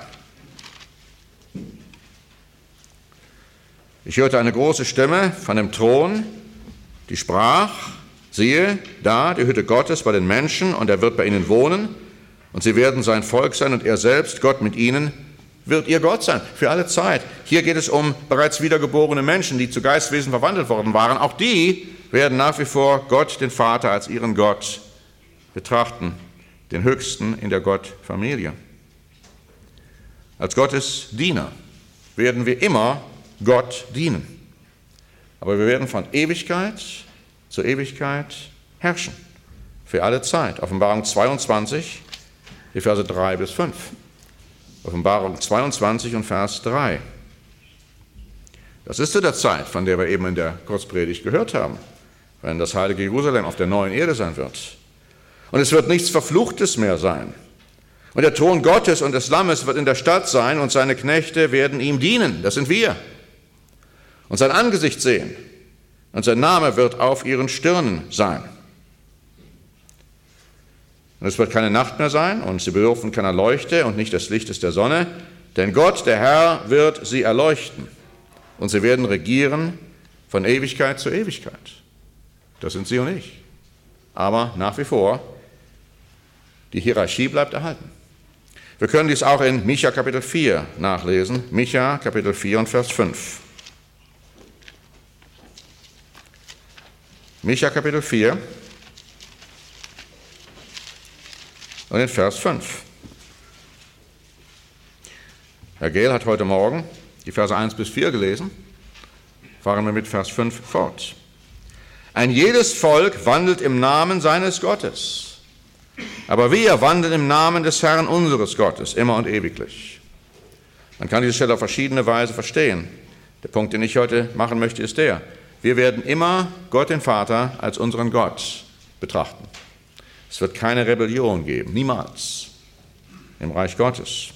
Ich hörte eine große Stimme von dem Thron, die sprach: Siehe, da die Hütte Gottes bei den Menschen, und er wird bei ihnen wohnen, und sie werden sein Volk sein, und er selbst, Gott mit ihnen, wird ihr Gott sein, für alle Zeit. Hier geht es um bereits wiedergeborene Menschen, die zu Geistwesen verwandelt worden waren. Auch die werden nach wie vor Gott, den Vater, als ihren Gott betrachten, den Höchsten in der Gottfamilie. Als Gottes Diener werden wir immer Gott dienen. Aber wir werden von Ewigkeit zu Ewigkeit herrschen, für alle Zeit. Offenbarung 22, die Verse 3 bis 5. Offenbarung 22 und Vers 3. Das ist zu der Zeit, von der wir eben in der Kurzpredigt gehört haben, wenn das heilige Jerusalem auf der neuen Erde sein wird. Und es wird nichts Verfluchtes mehr sein. Und der Thron Gottes und des Lammes wird in der Stadt sein, und seine Knechte werden ihm dienen. Das sind wir. Und sein Angesicht sehen. Und sein Name wird auf ihren Stirnen sein. Und es wird keine Nacht mehr sein, und sie bedürfen keiner Leuchte und nicht des Lichtes der Sonne, denn Gott, der Herr, wird sie erleuchten, und sie werden regieren von Ewigkeit zu Ewigkeit. Das sind sie und ich. Aber nach wie vor, die Hierarchie bleibt erhalten. Wir können dies auch in Micha Kapitel 4 nachlesen. Micha Kapitel 4 und Vers 5. Micha Kapitel 4 und in Vers 5. Herr Gehl hat heute Morgen die Verse 1 bis 4 gelesen. Fahren wir mit Vers 5 fort. Ein jedes Volk wandelt im Namen seines Gottes, aber wir wandeln im Namen des Herrn unseres Gottes, immer und ewiglich. Man kann diese Stelle auf verschiedene Weise verstehen. Der Punkt, den ich heute machen möchte, ist der: Wir werden immer Gott den Vater als unseren Gott betrachten. Es wird keine Rebellion geben, niemals im Reich Gottes.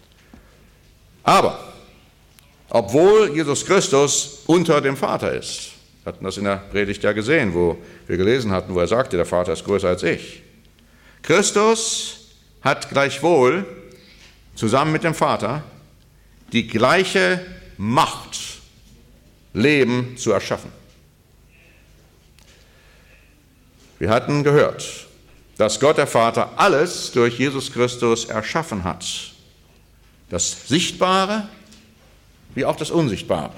Aber obwohl Jesus Christus unter dem Vater ist, wir hatten das in der Predigt ja gesehen, wo wir gelesen hatten, wo er sagte, der Vater ist größer als ich. Christus hat gleichwohl zusammen mit dem Vater die gleiche Macht, Leben zu erschaffen. Wir hatten gehört, dass Gott der Vater alles durch Jesus Christus erschaffen hat. Das Sichtbare wie auch das Unsichtbare.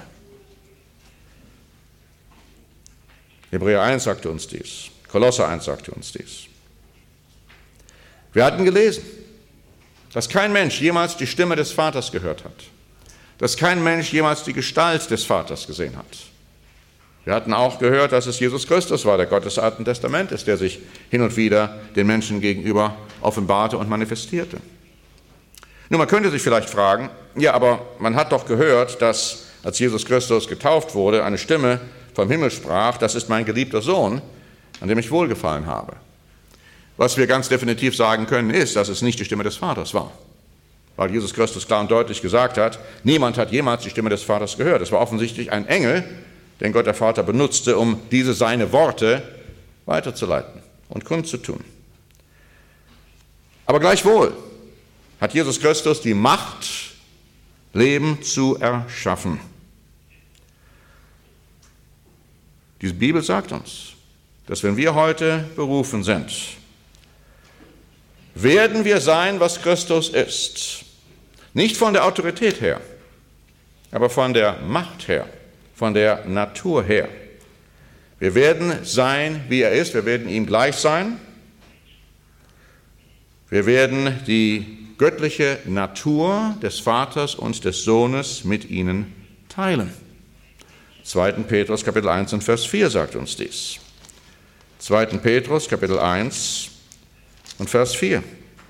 Hebräer 1 sagte uns dies, Kolosser 1 sagte uns dies. Wir hatten gelesen, dass kein Mensch jemals die Stimme des Vaters gehört hat, dass kein Mensch jemals die Gestalt des Vaters gesehen hat. Wir hatten auch gehört, dass es Jesus Christus war, der Gott des Alten Testamentes, der sich hin und wieder den Menschen gegenüber offenbarte und manifestierte. Nun, man könnte sich vielleicht fragen, ja, aber man hat doch gehört, dass als Jesus Christus getauft wurde, eine Stimme vom Himmel sprach: Das ist mein geliebter Sohn, an dem ich wohlgefallen habe. Was wir ganz definitiv sagen können, ist, dass es nicht die Stimme des Vaters war. Weil Jesus Christus klar und deutlich gesagt hat, niemand hat jemals die Stimme des Vaters gehört. Es war offensichtlich ein Engel, den Gott der Vater benutzte, um diese seine Worte weiterzuleiten und kundzutun. Aber gleichwohl hat Jesus Christus die Macht, Leben zu erschaffen. Die Bibel sagt uns, dass wenn wir heute berufen sind, werden wir sein, was Christus ist. Nicht von der Autorität her, aber von der Macht her, von der Natur her. Wir werden sein, wie er ist, wir werden ihm gleich sein. Wir werden die göttliche Natur des Vaters und des Sohnes mit ihnen teilen. 2. Petrus Kapitel 1 und Vers 4 sagt uns dies. 2. Petrus Kapitel 1 und Vers 4.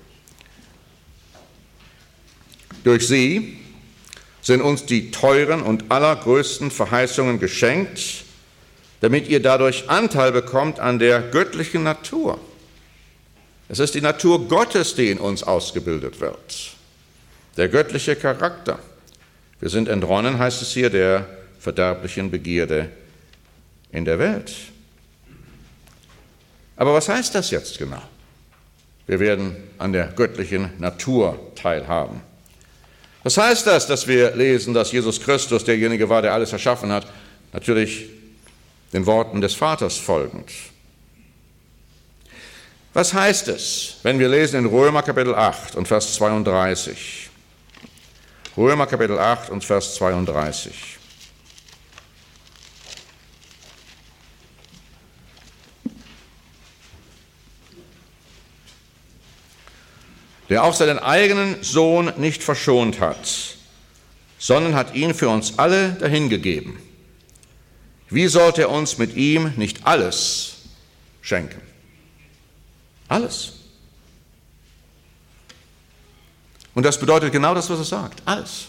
Durch sie sind uns die teuren und allergrößten Verheißungen geschenkt, damit ihr dadurch Anteil bekommt an der göttlichen Natur. Es ist die Natur Gottes, die in uns ausgebildet wird. Der göttliche Charakter. Wir sind entronnen, heißt es hier, der verderblichen Begierde in der Welt. Aber was heißt das jetzt genau? Wir werden an der göttlichen Natur teilhaben. Was heißt das, dass wir lesen, dass Jesus Christus derjenige war, der alles erschaffen hat? Natürlich den Worten des Vaters folgend. Was heißt es, wenn wir lesen in Römer Kapitel 8 und Vers 32? Römer Kapitel 8 und Vers 32. Der auch seinen eigenen Sohn nicht verschont hat, sondern hat ihn für uns alle dahingegeben. Wie sollte er uns mit ihm nicht alles schenken? Alles. Und das bedeutet genau das, was er sagt. Alles.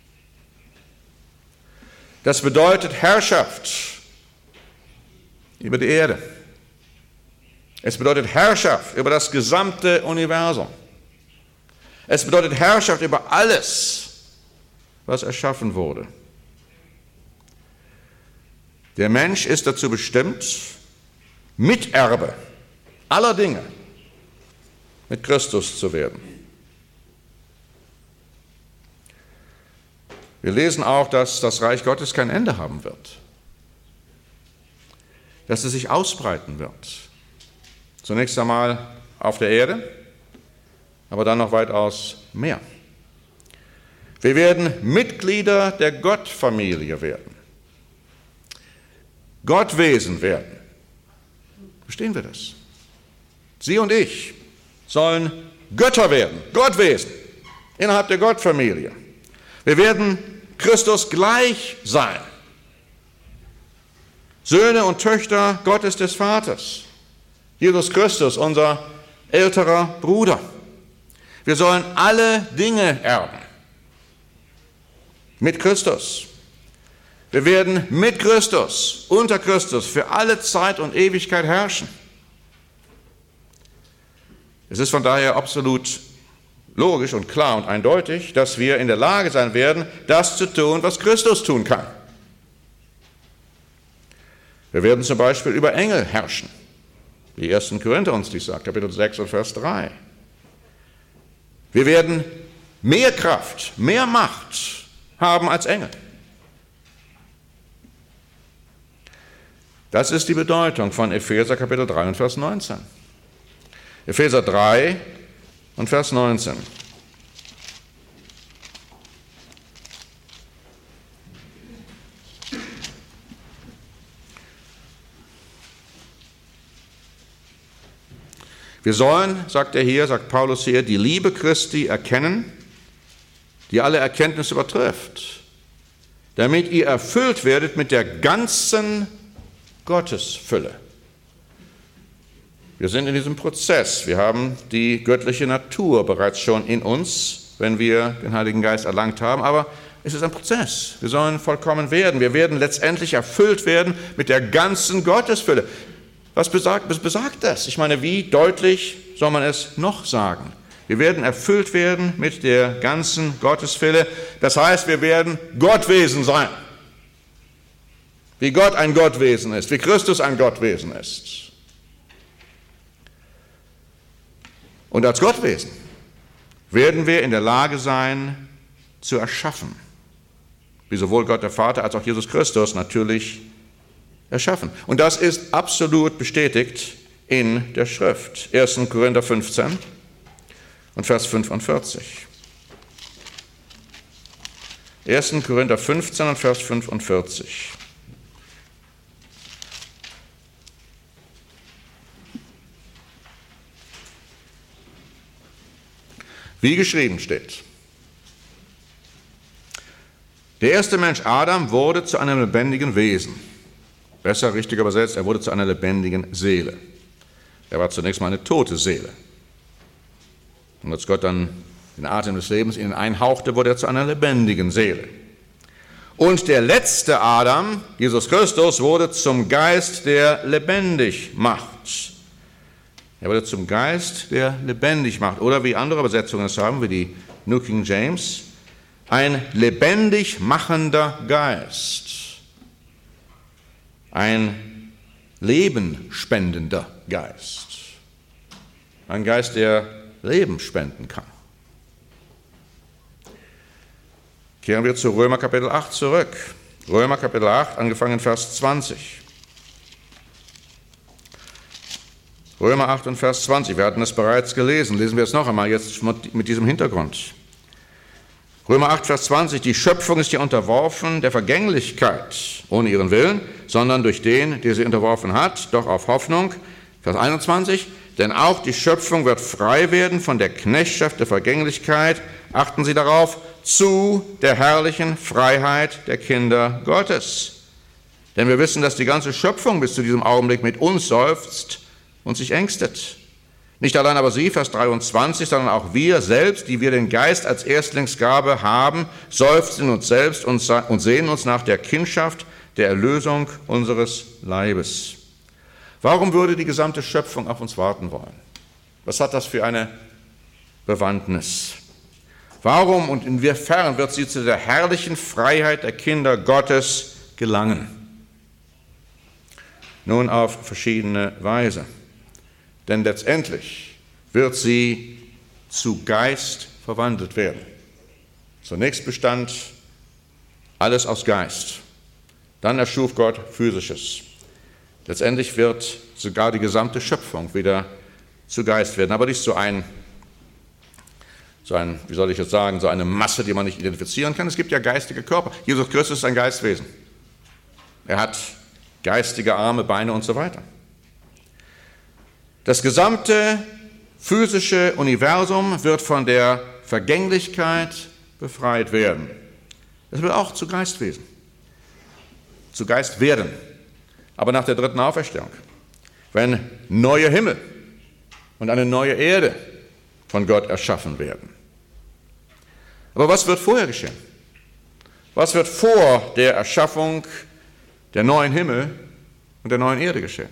Das bedeutet Herrschaft über die Erde. Es bedeutet Herrschaft über das gesamte Universum. Es bedeutet Herrschaft über alles, was erschaffen wurde. Der Mensch ist dazu bestimmt, Miterbe aller Dinge mit Christus zu werden. Wir lesen auch, dass das Reich Gottes kein Ende haben wird, dass es sich ausbreiten wird. Zunächst einmal auf der Erde, aber dann noch weitaus mehr. Wir werden Mitglieder der Gottfamilie werden, Gottwesen werden. Verstehen wir das? Sie und ich sollen Götter werden, Gottwesen, innerhalb der Gottfamilie. Wir werden Christus gleich sein. Söhne und Töchter Gottes des Vaters. Jesus Christus, unser älterer Bruder. Wir sollen alle Dinge erben. Mit Christus. Wir werden mit Christus, unter Christus, für alle Zeit und Ewigkeit herrschen. Es ist von daher absolut logisch und klar und eindeutig, dass wir in der Lage sein werden, das zu tun, was Christus tun kann. Wir werden zum Beispiel über Engel herrschen, wie 1. Korinther uns dies sagt, Kapitel 6 und Vers 3. Wir werden mehr Kraft, mehr Macht haben als Engel. Das ist die Bedeutung von Epheser Kapitel 3 und Vers 19. Epheser 3 und Vers 19. Wir sollen, sagt Paulus hier, die Liebe Christi erkennen, die alle Erkenntnis übertrifft, damit ihr erfüllt werdet mit der ganzen Gottesfülle. Wir sind in diesem Prozess. Wir haben die göttliche Natur bereits schon in uns, wenn wir den Heiligen Geist erlangt haben, aber es ist ein Prozess. Wir sollen vollkommen werden. Wir werden letztendlich erfüllt werden mit der ganzen Gottesfülle. Was besagt das? Ich meine, wie deutlich soll man es noch sagen? Wir werden erfüllt werden mit der ganzen Gottesfülle. Das heißt, wir werden Gottwesen sein. Wie Gott ein Gottwesen ist, wie Christus ein Gottwesen ist. Und als Gottwesen werden wir in der Lage sein, zu erschaffen, wie sowohl Gott der Vater als auch Jesus Christus natürlich erschaffen. Und das ist absolut bestätigt in der Schrift. 1. Korinther 15 und Vers 45. 1. Korinther 15 und Vers 45. Wie geschrieben steht: Der erste Mensch Adam wurde zu einem lebendigen Wesen. Besser, richtig übersetzt, er wurde zu einer lebendigen Seele. Er war zunächst mal eine tote Seele. Und als Gott dann den Atem des Lebens in ihn einhauchte, wurde er zu einer lebendigen Seele. Und der letzte Adam, Jesus Christus, wurde zum Geist, der lebendig macht. Er wurde zum Geist, der lebendig macht. Oder wie andere Übersetzungen es haben, wie die New King James, ein lebendig machender Geist. Ein lebenspendender Geist. Ein Geist, der Leben spenden kann. Kehren wir zu Römer Kapitel 8 zurück. Römer Kapitel 8, angefangen Vers 20. Römer 8 und Vers 20, wir hatten es bereits gelesen, lesen wir es noch einmal jetzt mit diesem Hintergrund. Römer 8, Vers 20, die Schöpfung ist ja unterworfen der Vergänglichkeit, ohne ihren Willen, sondern durch den, der sie unterworfen hat, doch auf Hoffnung. Vers 21, denn auch die Schöpfung wird frei werden von der Knechtschaft der Vergänglichkeit, achten Sie darauf, zu der herrlichen Freiheit der Kinder Gottes. Denn wir wissen, dass die ganze Schöpfung bis zu diesem Augenblick mit uns seufzt und sich ängstet. Nicht allein aber sie, Vers 23, sondern auch wir selbst, die wir den Geist als Erstlingsgabe haben, seufzen in uns selbst und sehnen uns nach der Kindschaft, der Erlösung unseres Leibes. Warum würde die gesamte Schöpfung auf uns warten wollen? Was hat das für eine Bewandtnis? Warum und inwiefern wird sie zu der herrlichen Freiheit der Kinder Gottes gelangen? Nun, auf verschiedene Weise. Denn letztendlich wird sie zu Geist verwandelt werden. Zunächst bestand alles aus Geist. Dann erschuf Gott Physisches. Letztendlich wird sogar die gesamte Schöpfung wieder zu Geist werden. Aber nicht so eine Masse, die man nicht identifizieren kann. Es gibt ja geistige Körper. Jesus Christus ist ein Geistwesen. Er hat geistige Arme, Beine und so weiter. Das gesamte physische Universum wird von der Vergänglichkeit befreit werden. Es wird auch zu Geistwesen, zu Geist werden. Aber nach der dritten Auferstehung, wenn neue Himmel und eine neue Erde von Gott erschaffen werden. Aber was wird vorher geschehen? Was wird vor der Erschaffung der neuen Himmel und der neuen Erde geschehen?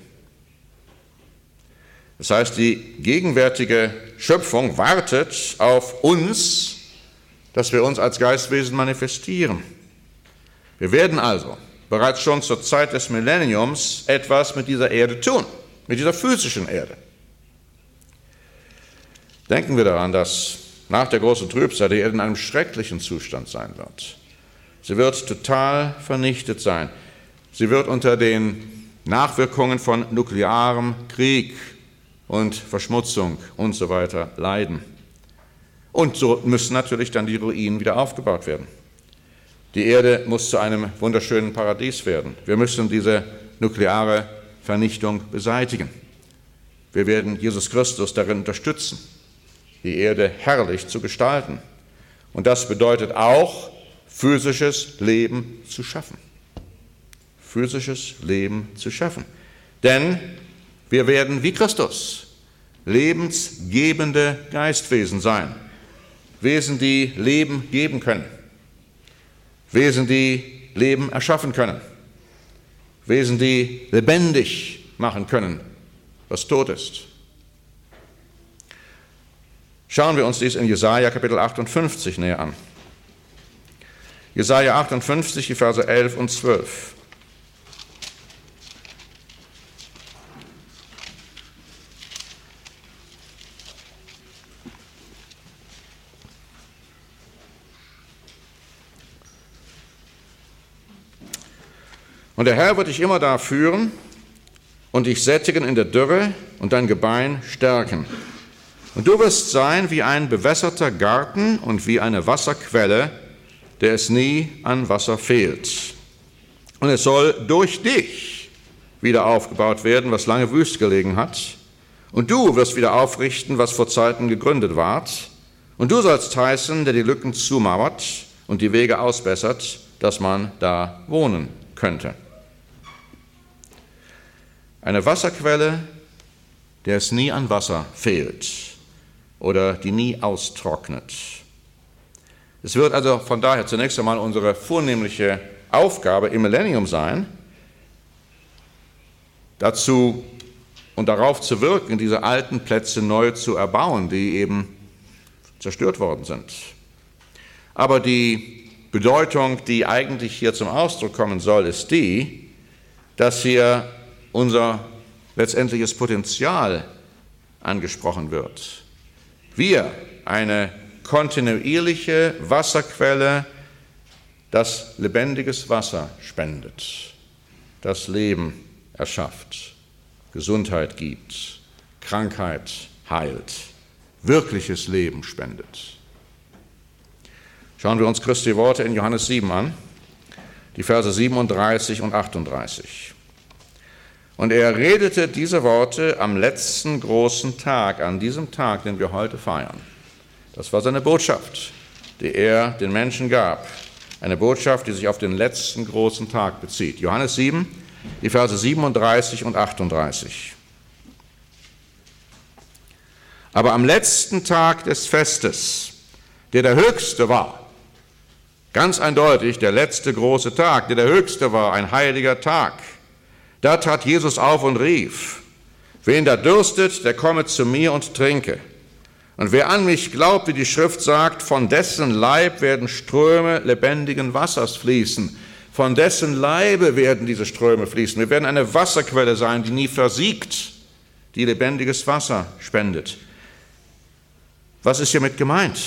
Das heißt, die gegenwärtige Schöpfung wartet auf uns, dass wir uns als Geistwesen manifestieren. Wir werden also bereits schon zur Zeit des Millenniums etwas mit dieser Erde tun, mit dieser physischen Erde. Denken wir daran, dass nach der großen Trübsal die Erde in einem schrecklichen Zustand sein wird. Sie wird total vernichtet sein. Sie wird unter den Nachwirkungen von nuklearem Krieg und Verschmutzung und so weiter leiden. Und so müssen natürlich dann die Ruinen wieder aufgebaut werden. Die Erde muss zu einem wunderschönen Paradies werden. Wir müssen diese nukleare Vernichtung beseitigen. Wir werden Jesus Christus darin unterstützen, die Erde herrlich zu gestalten. Und das bedeutet auch, physisches Leben zu schaffen. Physisches Leben zu schaffen. Denn wir werden wie Christus lebensgebende Geistwesen sein. Wesen, die Leben geben können. Wesen, die Leben erschaffen können. Wesen, die lebendig machen können, was tot ist. Schauen wir uns dies in Jesaja Kapitel 58 näher an. Jesaja 58, die Verse 11 und 12. Und der Herr wird dich immer da führen und dich sättigen in der Dürre und dein Gebein stärken. Und du wirst sein wie ein bewässerter Garten und wie eine Wasserquelle, der es nie an Wasser fehlt. Und es soll durch dich wieder aufgebaut werden, was lange wüst gelegen hat. Und du wirst wieder aufrichten, was vor Zeiten gegründet ward. Und du sollst heißen, der die Lücken zumauert und die Wege ausbessert, dass man da wohnen könnte. Eine Wasserquelle, der es nie an Wasser fehlt oder die nie austrocknet. Es wird also von daher zunächst einmal unsere vornehmliche Aufgabe im Millennium sein, dazu und darauf zu wirken, diese alten Plätze neu zu erbauen, die eben zerstört worden sind. Aber die Bedeutung, die eigentlich hier zum Ausdruck kommen soll, ist die, dass hier unser letztendliches Potenzial angesprochen wird. Wir, eine kontinuierliche Wasserquelle, das lebendiges Wasser spendet, das Leben erschafft, Gesundheit gibt, Krankheit heilt, wirkliches Leben spendet. Schauen wir uns Christi Worte in Johannes 7 an, die Verse 37 und 38. Und er redete diese Worte am letzten großen Tag, an diesem Tag, den wir heute feiern. Das war seine Botschaft, die er den Menschen gab. Eine Botschaft, die sich auf den letzten großen Tag bezieht. Johannes 7, die Verse 37 und 38. Aber am letzten Tag des Festes, der höchste war, ganz eindeutig der letzte große Tag, der höchste war, ein heiliger Tag, da trat Jesus auf und rief, wen da dürstet, der komme zu mir und trinke. Und wer an mich glaubt, wie die Schrift sagt, von dessen Leib werden Ströme lebendigen Wassers fließen. Von dessen Leibe werden diese Ströme fließen. Wir werden eine Wasserquelle sein, die nie versiegt, die lebendiges Wasser spendet. Was ist hiermit gemeint?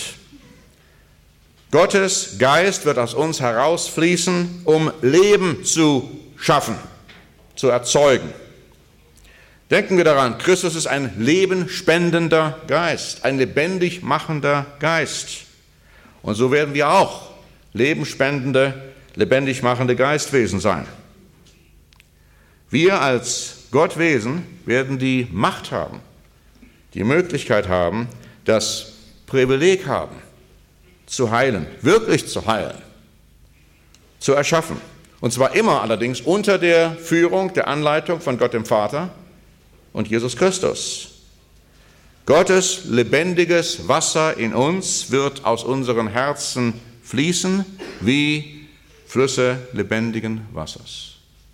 Gottes Geist wird aus uns herausfließen, um Leben zu schaffen, zu erzeugen. Denken wir daran, Christus ist ein lebenspendender Geist, ein lebendig machender Geist. Und so werden wir auch lebenspendende, lebendig machende Geistwesen sein. Wir als Gottwesen werden die Macht haben, die Möglichkeit haben, das Privileg haben, zu heilen, wirklich zu heilen, zu erschaffen. Und zwar immer allerdings unter der Führung, der Anleitung von Gott dem Vater und Jesus Christus. Gottes lebendiges Wasser in uns wird aus unseren Herzen fließen wie Flüsse lebendigen Wassers.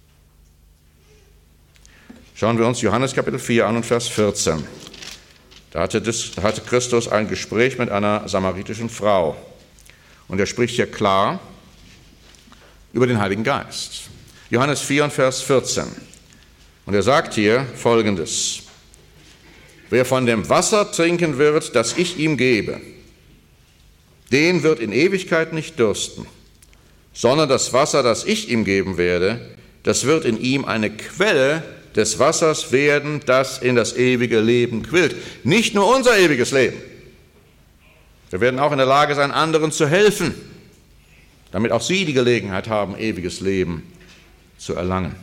Schauen wir uns Johannes Kapitel 4 an und Vers 14. Da hatte Christus ein Gespräch mit einer samaritischen Frau. Und er spricht hier klar über den Heiligen Geist. Johannes 4 und Vers 14. Und er sagt hier Folgendes. Wer von dem Wasser trinken wird, das ich ihm gebe, den wird in Ewigkeit nicht dürsten, sondern das Wasser, das ich ihm geben werde, das wird in ihm eine Quelle des Wassers werden, das in das ewige Leben quillt. Nicht nur unser ewiges Leben. Wir werden auch in der Lage sein, anderen zu helfen, damit auch sie die Gelegenheit haben, ewiges Leben zu erlangen.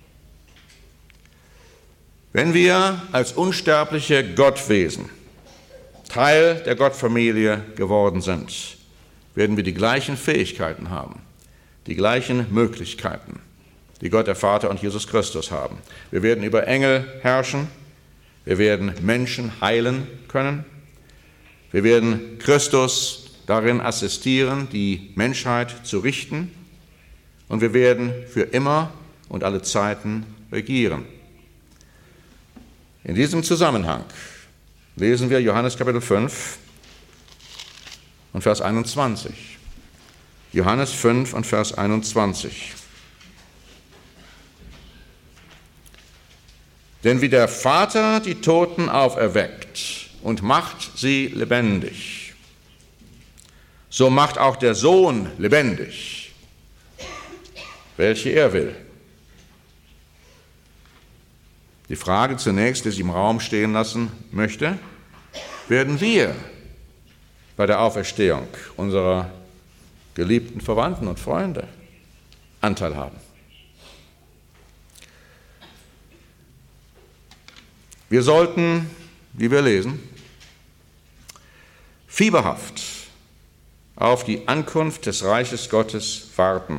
Wenn wir als unsterbliche Gottwesen Teil der Gottfamilie geworden sind, werden wir die gleichen Fähigkeiten haben, die gleichen Möglichkeiten, die Gott der Vater und Jesus Christus haben. Wir werden über Engel herrschen, wir werden Menschen heilen können, wir werden Christus darin assistieren, die Menschheit zu richten und wir werden für immer und alle Zeiten regieren. In diesem Zusammenhang lesen wir Johannes Kapitel 5 und Vers 21. Johannes 5 und Vers 21. Denn wie der Vater die Toten auferweckt und macht sie lebendig, so macht auch der Sohn lebendig, welche er will. Die Frage zunächst, die ich im Raum stehen lassen möchte: Werden wir bei der Auferstehung unserer geliebten Verwandten und Freunde Anteil haben? Wir sollten, wie wir lesen, fieberhaft auf die Ankunft des Reiches Gottes warten.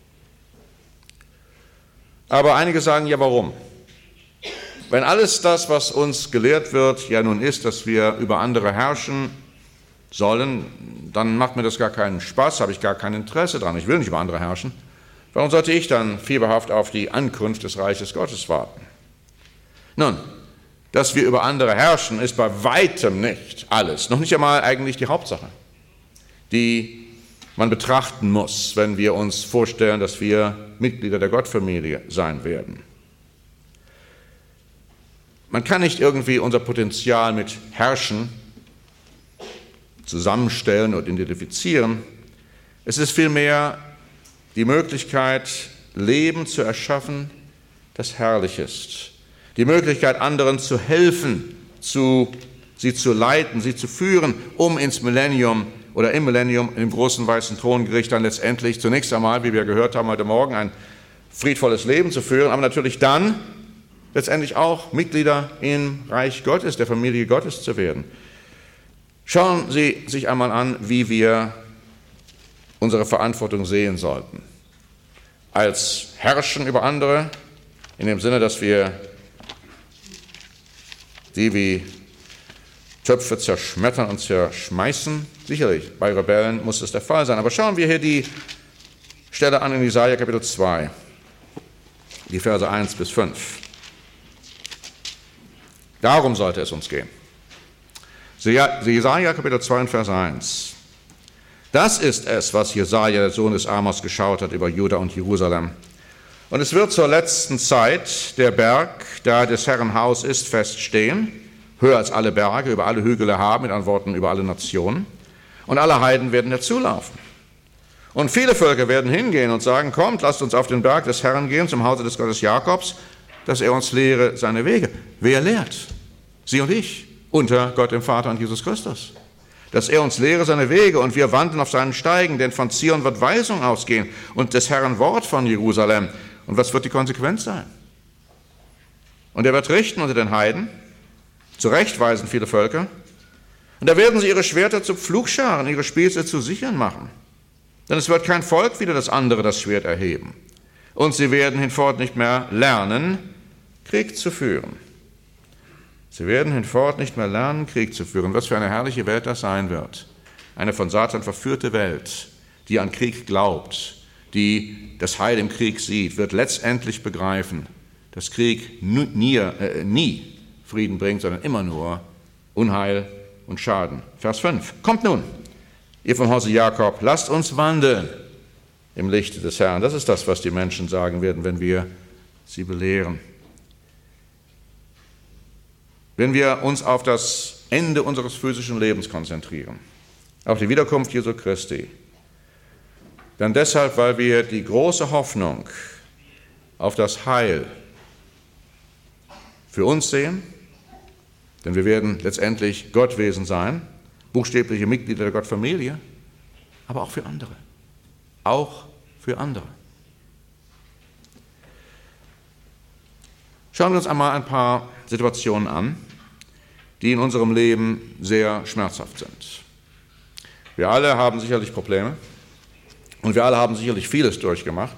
Aber einige sagen, ja, warum? Wenn alles das, was uns gelehrt wird, ja nun ist, dass wir über andere herrschen sollen, dann macht mir das gar keinen Spaß, habe ich gar kein Interesse dran. Ich will nicht über andere herrschen. Warum sollte ich dann fieberhaft auf die Ankunft des Reiches Gottes warten? Nun, dass wir über andere herrschen, ist bei weitem nicht alles, noch nicht einmal eigentlich die Hauptsache, die man betrachten muss, wenn wir uns vorstellen, dass wir Mitglieder der Gottfamilie sein werden. Man kann nicht irgendwie unser Potenzial mit Herrschen zusammenstellen und identifizieren. Es ist vielmehr die Möglichkeit, Leben zu erschaffen, das herrlich ist. Die Möglichkeit, anderen zu helfen, sie zu leiten, sie zu führen, um ins Millennium oder im Millennium, im großen weißen Throngericht dann letztendlich zunächst einmal, wie wir gehört haben heute Morgen, ein friedvolles Leben zu führen, aber natürlich dann letztendlich auch Mitglieder im Reich Gottes, der Familie Gottes zu werden. Schauen Sie sich einmal an, wie wir unsere Verantwortung sehen sollten. Als Herrschen über andere, in dem Sinne, dass wir die wie Töpfe zerschmettern und zerschmeißen. Sicherlich, bei Rebellen muss es der Fall sein. Aber schauen wir hier die Stelle an in Jesaja Kapitel 2, die Verse 1 bis 5. Darum sollte es uns gehen. Jesaja Kapitel 2 und Vers 1. Das ist es, was Jesaja, der Sohn des Amos, geschaut hat über Juda und Jerusalem. Und es wird zur letzten Zeit der Berg, da des Herrn Haus ist, feststehen, höher als alle Berge, über alle Hügel erhaben, mit anderen Worten über alle Nationen. Und alle Heiden werden dazulaufen. Und viele Völker werden hingehen und sagen, kommt, lasst uns auf den Berg des Herrn gehen, zum Hause des Gottes Jakobs, dass er uns lehre seine Wege. Wer lehrt? Sie und ich, unter Gott dem Vater und Jesus Christus. Dass er uns lehre seine Wege und wir wandeln auf seinen Steigen, denn von Zion wird Weisung ausgehen und des Herrn Wort von Jerusalem. Und was wird die Konsequenz sein? Und er wird richten unter den Heiden, zurechtweisen viele Völker, und da werden sie ihre Schwerter zu Pflugscharen, ihre Spieße zu Sichern machen. Denn es wird kein Volk wieder das andere das Schwert erheben. Und sie werden hinfort nicht mehr lernen, Krieg zu führen. Sie werden hinfort nicht mehr lernen, Krieg zu führen. Was für eine herrliche Welt das sein wird. Eine von Satan verführte Welt, die an Krieg glaubt, die das Heil im Krieg sieht, wird letztendlich begreifen, dass Krieg nie Frieden bringt, sondern immer nur Unheil und Schaden. Vers 5. Kommt nun, ihr vom Hause Jakob, lasst uns wandeln im Lichte des Herrn. Das ist das, was die Menschen sagen werden, wenn wir sie belehren. Wenn wir uns auf das Ende unseres physischen Lebens konzentrieren, auf die Wiederkunft Jesu Christi, dann deshalb, weil wir die große Hoffnung auf das Heil für uns sehen, denn wir werden letztendlich Gottwesen sein, buchstäbliche Mitglieder der Gottfamilie, aber auch für andere. Auch für andere. Schauen wir uns einmal ein paar Situationen an, die in unserem Leben sehr schmerzhaft sind. Wir alle haben sicherlich Probleme und wir alle haben sicherlich vieles durchgemacht.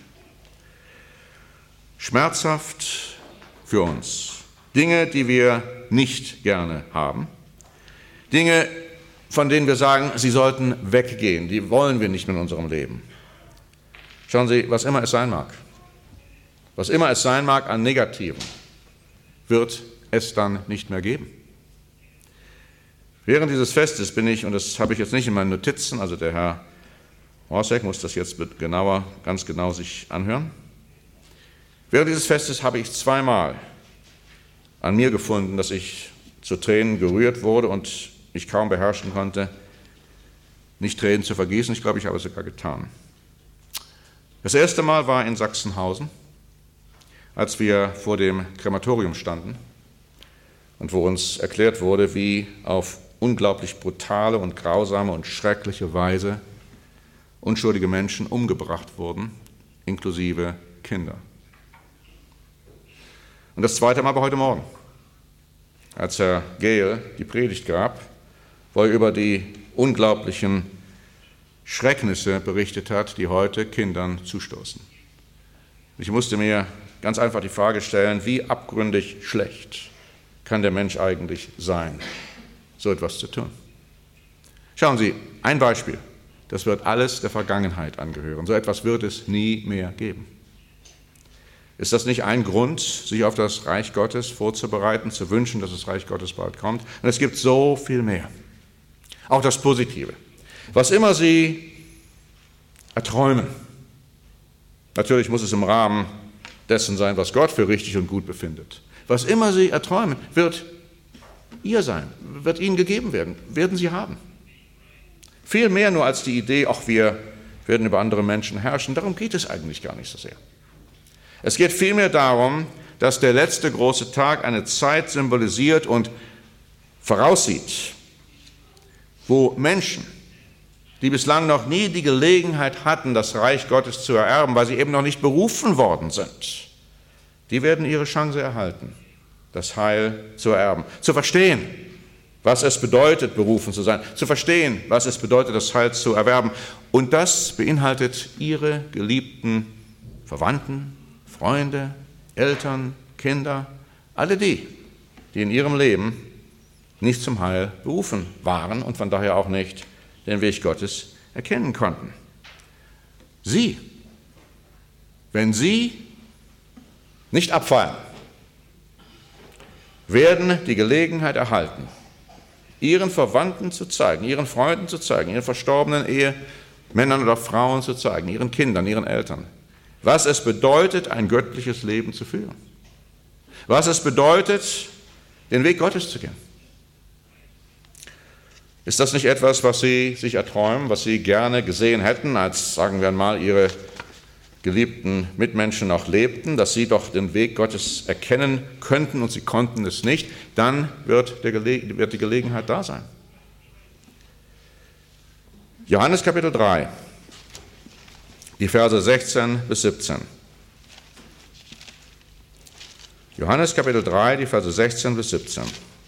Schmerzhaft für uns. Dinge, die wir nicht gerne haben. Dinge, von denen wir sagen, sie sollten weggehen. Die wollen wir nicht mehr in unserem Leben. Schauen Sie, was immer es sein mag an Negativen, wird es dann nicht mehr geben. Während dieses Festes bin ich, und das habe ich jetzt nicht in meinen Notizen, also der Herr Horsek muss das jetzt ganz genau sich anhören. Während dieses Festes habe ich zweimal an mir gefunden, dass ich zu Tränen gerührt wurde und mich kaum beherrschen konnte, nicht Tränen zu vergießen. Ich glaube, ich habe es sogar getan. Das erste Mal war in Sachsenhausen, als wir vor dem Krematorium standen und wo uns erklärt wurde, wie auf unglaublich brutale und grausame und schreckliche Weise unschuldige Menschen umgebracht wurden, inklusive Kinder. Und das zweite Mal war heute Morgen, als Herr Gehl die Predigt gab, wo er über die unglaublichen Schrecknisse berichtet hat, die heute Kindern zustoßen. Ich musste mir ganz einfach die Frage stellen, wie abgründig schlecht kann der Mensch eigentlich sein, so etwas zu tun. Schauen Sie, ein Beispiel. Das wird alles der Vergangenheit angehören. So etwas wird es nie mehr geben. Ist das nicht ein Grund, sich auf das Reich Gottes vorzubereiten, zu wünschen, dass das Reich Gottes bald kommt? Und es gibt so viel mehr. Auch das Positive. Was immer Sie erträumen, natürlich muss es im Rahmen dessen sein, was Gott für richtig und gut befindet. Was immer Sie erträumen, wird Ihr sein, wird Ihnen gegeben werden, werden Sie haben. Viel mehr nur als die Idee, ach, wir werden über andere Menschen herrschen. Darum geht es eigentlich gar nicht so sehr. Es geht vielmehr darum, dass der letzte große Tag eine Zeit symbolisiert und voraussieht, wo Menschen, die bislang noch nie die Gelegenheit hatten, das Reich Gottes zu ererben, weil sie eben noch nicht berufen worden sind, die werden ihre Chance erhalten, das Heil zu ererben, zu verstehen, was es bedeutet, berufen zu sein, zu verstehen, was es bedeutet, das Heil zu erwerben. Und das beinhaltet ihre geliebten Verwandten, Freunde, Eltern, Kinder, alle die in ihrem Leben nicht zum Heil berufen waren und von daher auch nicht den Weg Gottes erkennen konnten. Sie, wenn sie nicht abfallen, werden die Gelegenheit erhalten, ihren Verwandten zu zeigen, ihren Freunden zu zeigen, ihren verstorbenen Ehemännern oder Frauen zu zeigen, ihren Kindern, ihren Eltern, was es bedeutet, ein göttliches Leben zu führen. Was es bedeutet, den Weg Gottes zu gehen. Ist das nicht etwas, was Sie sich erträumen, was Sie gerne gesehen hätten, als, sagen wir einmal, Ihre geliebten Mitmenschen noch lebten, dass sie doch den Weg Gottes erkennen könnten und sie konnten es nicht, dann wird die Gelegenheit da sein. Johannes Kapitel 3, die Verse 16 bis 17. Johannes Kapitel 3, die Verse 16 bis 17.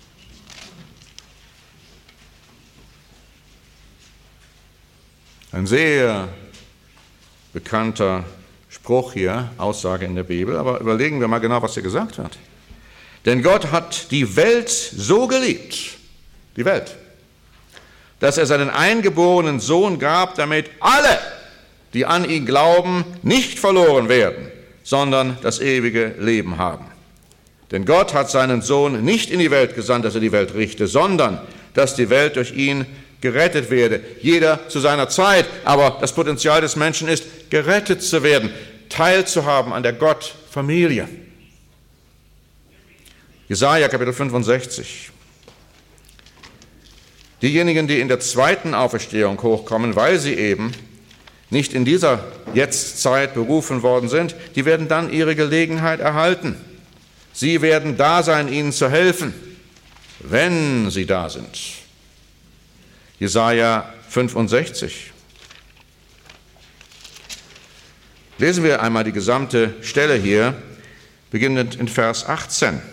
Ein sehr bekannter Spruch hier, Aussage in der Bibel, aber überlegen wir mal genau, was hier gesagt wird. Denn Gott hat die Welt so geliebt, die Welt, dass er seinen eingeborenen Sohn gab, damit alle, die an ihn glauben, nicht verloren werden, sondern das ewige Leben haben. Denn Gott hat seinen Sohn nicht in die Welt gesandt, dass er die Welt richte, sondern dass die Welt durch ihn gerettet werde. Jeder zu seiner Zeit, aber das Potenzial des Menschen ist, gerettet zu werden, teilzuhaben an der Gottfamilie. Jesaja Kapitel 65. Diejenigen, die in der zweiten Auferstehung hochkommen, weil sie eben nicht in dieser Jetztzeit berufen worden sind, die werden dann ihre Gelegenheit erhalten. Sie werden da sein, ihnen zu helfen, wenn sie da sind. Jesaja 65. Lesen wir einmal die gesamte Stelle hier, beginnend in Vers 18.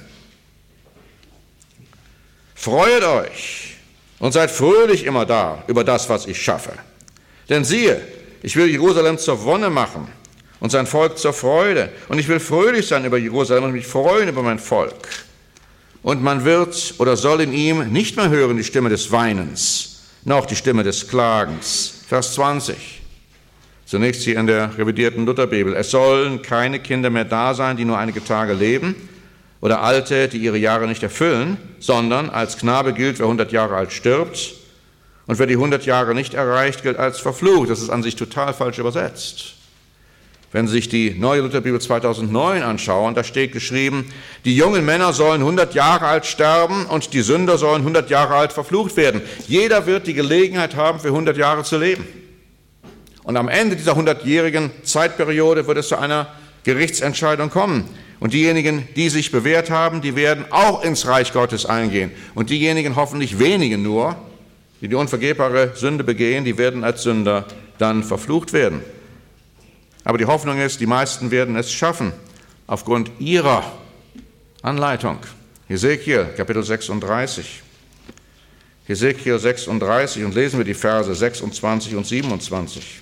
Freuet euch und seid fröhlich immer da über das, was ich schaffe. Denn siehe, ich will Jerusalem zur Wonne machen und sein Volk zur Freude. Und ich will fröhlich sein über Jerusalem und mich freuen über mein Volk. Und man wird oder soll in ihm nicht mehr hören die Stimme des Weinens, noch die Stimme des Klagens. Vers 20. Zunächst hier in der revidierten Lutherbibel. Es sollen keine Kinder mehr da sein, die nur einige Tage leben, oder Alte, die ihre Jahre nicht erfüllen, sondern als Knabe gilt, wer 100 Jahre alt stirbt, und wer die 100 Jahre nicht erreicht, gilt als verflucht. Das ist an sich total falsch übersetzt. Wenn Sie sich die neue Lutherbibel 2009 anschauen, da steht geschrieben, die jungen Männer sollen 100 Jahre alt sterben und die Sünder sollen 100 Jahre alt verflucht werden. Jeder wird die Gelegenheit haben, für 100 Jahre zu leben. Und am Ende dieser 100-jährigen Zeitperiode wird es zu einer Gerichtsentscheidung kommen. Und diejenigen, die sich bewährt haben, die werden auch ins Reich Gottes eingehen. Und diejenigen, hoffentlich wenige nur, die die unvergebbare Sünde begehen, die werden als Sünder dann verflucht werden. Aber die Hoffnung ist, die meisten werden es schaffen, aufgrund ihrer Anleitung. Hesekiel, Kapitel 36. Hesekiel 36, und lesen wir die Verse 26 und 27.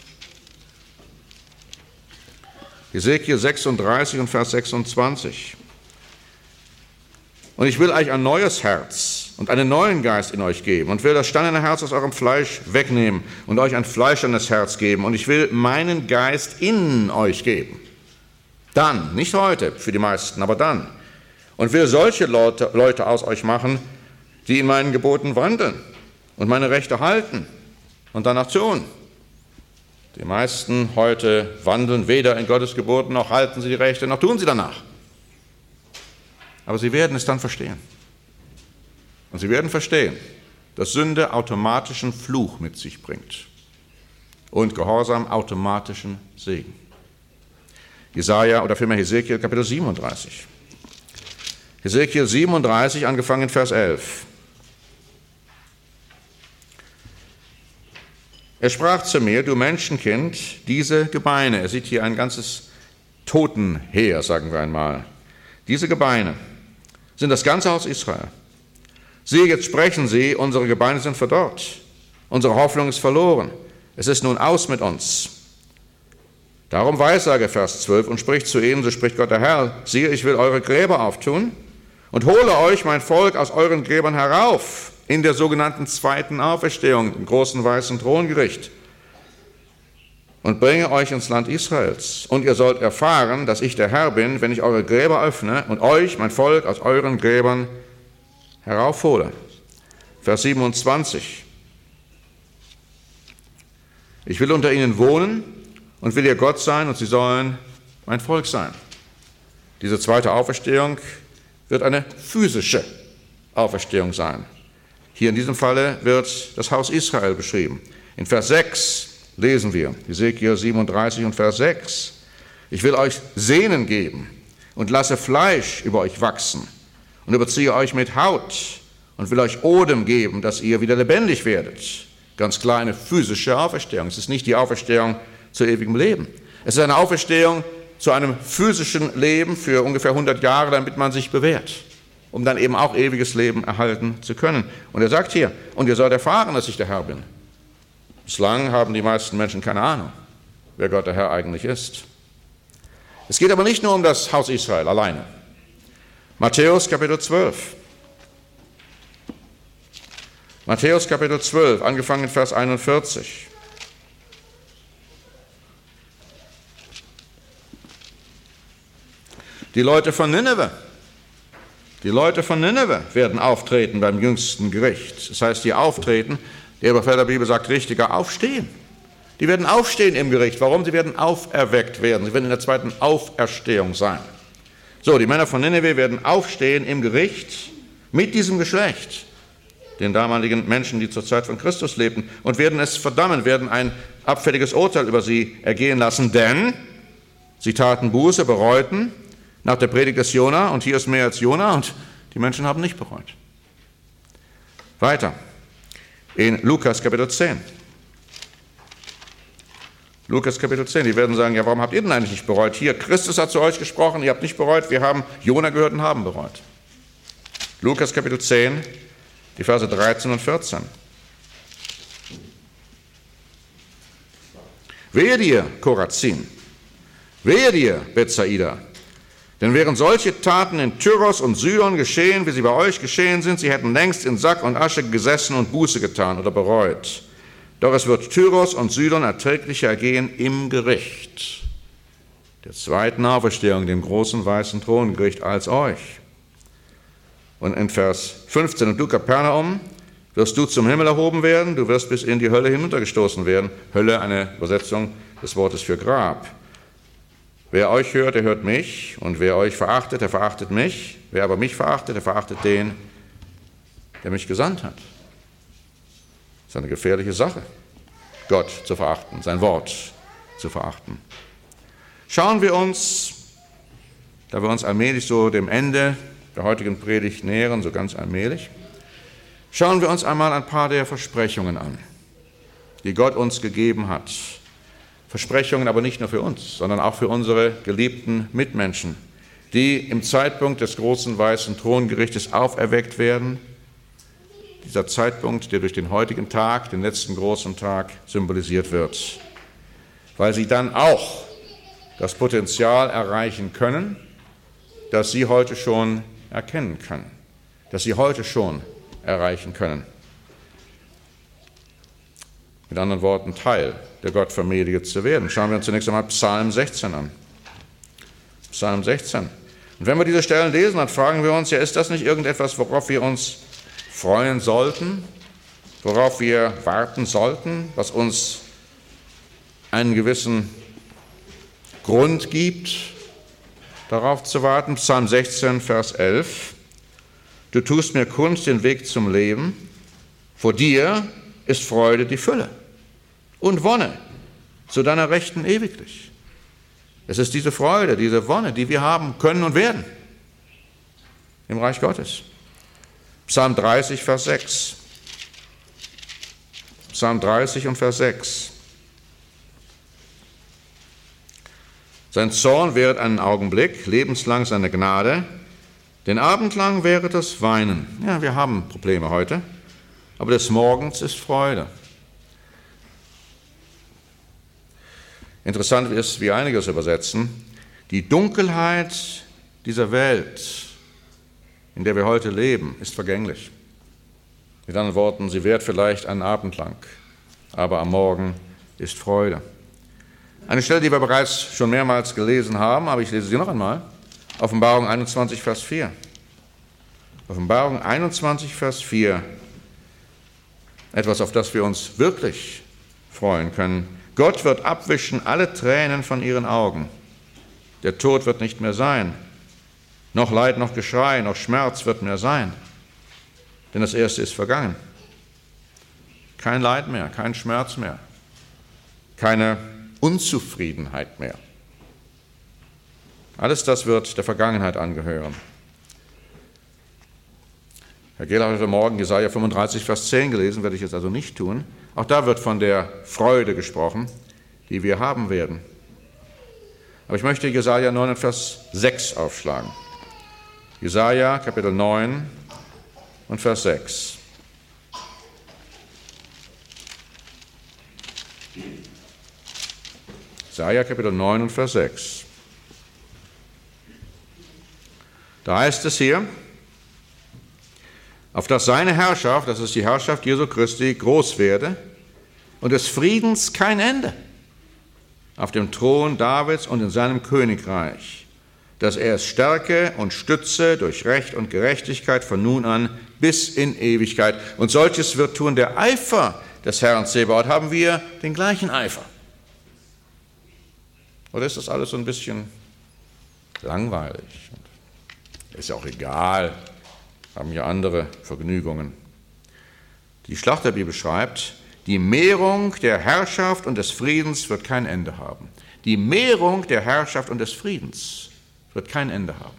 Hesekiel 36 und Vers 26. Und ich will euch ein neues Herz und einen neuen Geist in euch geben und will das steinerne Herz aus eurem Fleisch wegnehmen und euch ein fleischernes Herz geben. Und ich will meinen Geist in euch geben. Dann, nicht heute für die meisten, aber dann. Und will solche Leute aus euch machen, die in meinen Geboten wandeln und meine Rechte halten und danach tun. Die meisten heute wandeln weder in Gottes Geboten, noch halten sie die Rechte, noch tun sie danach. Aber sie werden es dann verstehen. Und sie werden verstehen, dass Sünde automatischen Fluch mit sich bringt und Gehorsam automatischen Segen. Jesaja oder vielmehr Hesekiel, Kapitel 37. Hesekiel 37, angefangen in Vers 11. Er sprach zu mir, du Menschenkind, diese Gebeine, er sieht hier ein ganzes Totenheer, sagen wir einmal, diese Gebeine sind das ganze Haus Israel. Siehe, jetzt sprechen sie, unsere Gebeine sind verdorrt, unsere Hoffnung ist verloren, es ist nun aus mit uns. Darum weissage, Vers 12, und spricht zu ihnen, so spricht Gott der Herr, siehe, ich will eure Gräber auftun und hole euch, mein Volk, aus euren Gräbern herauf, in der sogenannten zweiten Auferstehung, im großen weißen Throngericht, und bringe euch ins Land Israels. Und ihr sollt erfahren, dass ich der Herr bin, wenn ich eure Gräber öffne und euch, mein Volk, aus euren Gräbern heraufhole. Vers 27. Ich will unter ihnen wohnen und will ihr Gott sein und sie sollen mein Volk sein. Diese zweite Auferstehung wird eine physische Auferstehung sein. Hier in diesem Falle wird das Haus Israel beschrieben. In Vers 6 lesen wir, Hesekiel 37 und Vers 6. Ich will euch Sehnen geben und lasse Fleisch über euch wachsen und überziehe euch mit Haut und will euch Odem geben, dass ihr wieder lebendig werdet. Ganz klar eine physische Auferstehung. Es ist nicht die Auferstehung zu ewigem Leben. Es ist eine Auferstehung zu einem physischen Leben für ungefähr 100 Jahre, damit man sich bewährt, um dann eben auch ewiges Leben erhalten zu können. Und er sagt hier, und ihr sollt erfahren, dass ich der Herr bin. Bislang haben die meisten Menschen keine Ahnung, wer Gott der Herr eigentlich ist. Es geht aber nicht nur um das Haus Israel alleine. Matthäus Kapitel 12. Matthäus Kapitel 12, angefangen in Vers 41. Die Leute von Nineve werden auftreten beim jüngsten Gericht. Das heißt, die auftreten, der Überfall der Bibel sagt richtiger aufstehen. Die werden aufstehen im Gericht. Warum? Sie werden auferweckt werden. Sie werden in der zweiten Auferstehung sein. So, die Männer von Nineve werden aufstehen im Gericht mit diesem Geschlecht, den damaligen Menschen, die zur Zeit von Christus lebten, und werden es verdammen, werden ein abfälliges Urteil über sie ergehen lassen, denn sie taten Buße, bereuten nach der Predigt des Jona, und hier ist mehr als Jona, und die Menschen haben nicht bereut. Weiter, in Lukas Kapitel 10. Lukas Kapitel 10, die werden sagen, ja, warum habt ihr denn eigentlich nicht bereut? Hier, Christus hat zu euch gesprochen, ihr habt nicht bereut, wir haben Jona gehört und haben bereut. Lukas Kapitel 10, die Verse 13 und 14. Wehe dir, Korazin, wehe dir, Bethsaida, denn wären solche Taten in Tyros und Sidon geschehen, wie sie bei euch geschehen sind, sie hätten längst in Sack und Asche gesessen und Buße getan oder bereut. Doch es wird Tyros und Sidon erträglicher ergehen im Gericht der zweiten Auferstehung, dem großen weißen Throngericht, als euch. Und in Vers 15, und du, Kapernaum, wirst du zum Himmel erhoben werden, du wirst bis in die Hölle hinuntergestoßen werden. Hölle, eine Übersetzung des Wortes für Grab. Wer euch hört, der hört mich, und wer euch verachtet, der verachtet mich. Wer aber mich verachtet, der verachtet den, der mich gesandt hat. Das ist eine gefährliche Sache, Gott zu verachten, sein Wort zu verachten. Schauen wir uns, da wir uns allmählich so dem Ende der heutigen Predigt nähern, so ganz allmählich, schauen wir uns einmal ein paar der Versprechungen an, die Gott uns gegeben hat. Versprechungen aber nicht nur für uns, sondern auch für unsere geliebten Mitmenschen, die im Zeitpunkt des großen weißen Throngerichtes auferweckt werden. Dieser Zeitpunkt, der durch den heutigen Tag, den letzten großen Tag, symbolisiert wird, weil sie dann auch das Potenzial erreichen können, das sie heute schon erkennen können, das sie heute schon erreichen können. Mit anderen Worten, Teil der Gottfamilie zu werden. Schauen wir uns zunächst einmal Psalm 16 an. Psalm 16. Und wenn wir diese Stellen lesen, dann fragen wir uns, ja, ist das nicht irgendetwas, worauf wir uns freuen sollten, worauf wir warten sollten, was uns einen gewissen Grund gibt, darauf zu warten? Psalm 16, Vers 11. Du tust mir kund den Weg zum Leben, vor dir ist Freude die Fülle und Wonne zu deiner Rechten ewiglich. Es ist diese Freude, diese Wonne, die wir haben können und werden im Reich Gottes. Psalm 30, Vers 6. Psalm 30 und Vers 6. Sein Zorn währet einen Augenblick, lebenslang seine Gnade, den Abend lang wäre das Weinen. Ja, wir haben Probleme heute, aber des Morgens ist Freude. Interessant ist, wie einige es übersetzen, die Dunkelheit dieser Welt, in der wir heute leben, ist vergänglich. Mit anderen Worten, sie währt vielleicht einen Abend lang, aber am Morgen ist Freude. Eine Stelle, die wir bereits schon mehrmals gelesen haben, aber ich lese sie noch einmal. Offenbarung 21, Vers 4. Offenbarung 21, Vers 4. Etwas, auf das wir uns wirklich freuen können. Gott wird abwischen alle Tränen von ihren Augen. Der Tod wird nicht mehr sein. Noch Leid, noch Geschrei, noch Schmerz wird mehr sein. Denn das Erste ist vergangen. Kein Leid mehr, kein Schmerz mehr. Keine Unzufriedenheit mehr. Alles das wird der Vergangenheit angehören. Herr Gehler hat heute Morgen Jesaja 35, Vers 10 gelesen, werde ich jetzt also nicht tun. Auch da wird von der Freude gesprochen, die wir haben werden. Aber ich möchte Jesaja 9, Vers 6 aufschlagen. Jesaja, Kapitel 9 und Vers 6. Jesaja, Kapitel 9 und Vers 6. Da heißt es hier, auf dass seine Herrschaft, das ist die Herrschaft Jesu Christi, groß werde und des Friedens kein Ende auf dem Thron Davids und in seinem Königreich, dass er es stärke und stütze durch Recht und Gerechtigkeit von nun an bis in Ewigkeit. Und solches wird tun der Eifer des Herrn Zebaoth. Haben wir den gleichen Eifer? Oder ist das alles so ein bisschen langweilig? Ist ja auch egal, haben ja andere Vergnügungen. Die Schlachterbibel schreibt, die Mehrung der Herrschaft und des Friedens wird kein Ende haben. Die Mehrung der Herrschaft und des Friedens wird kein Ende haben.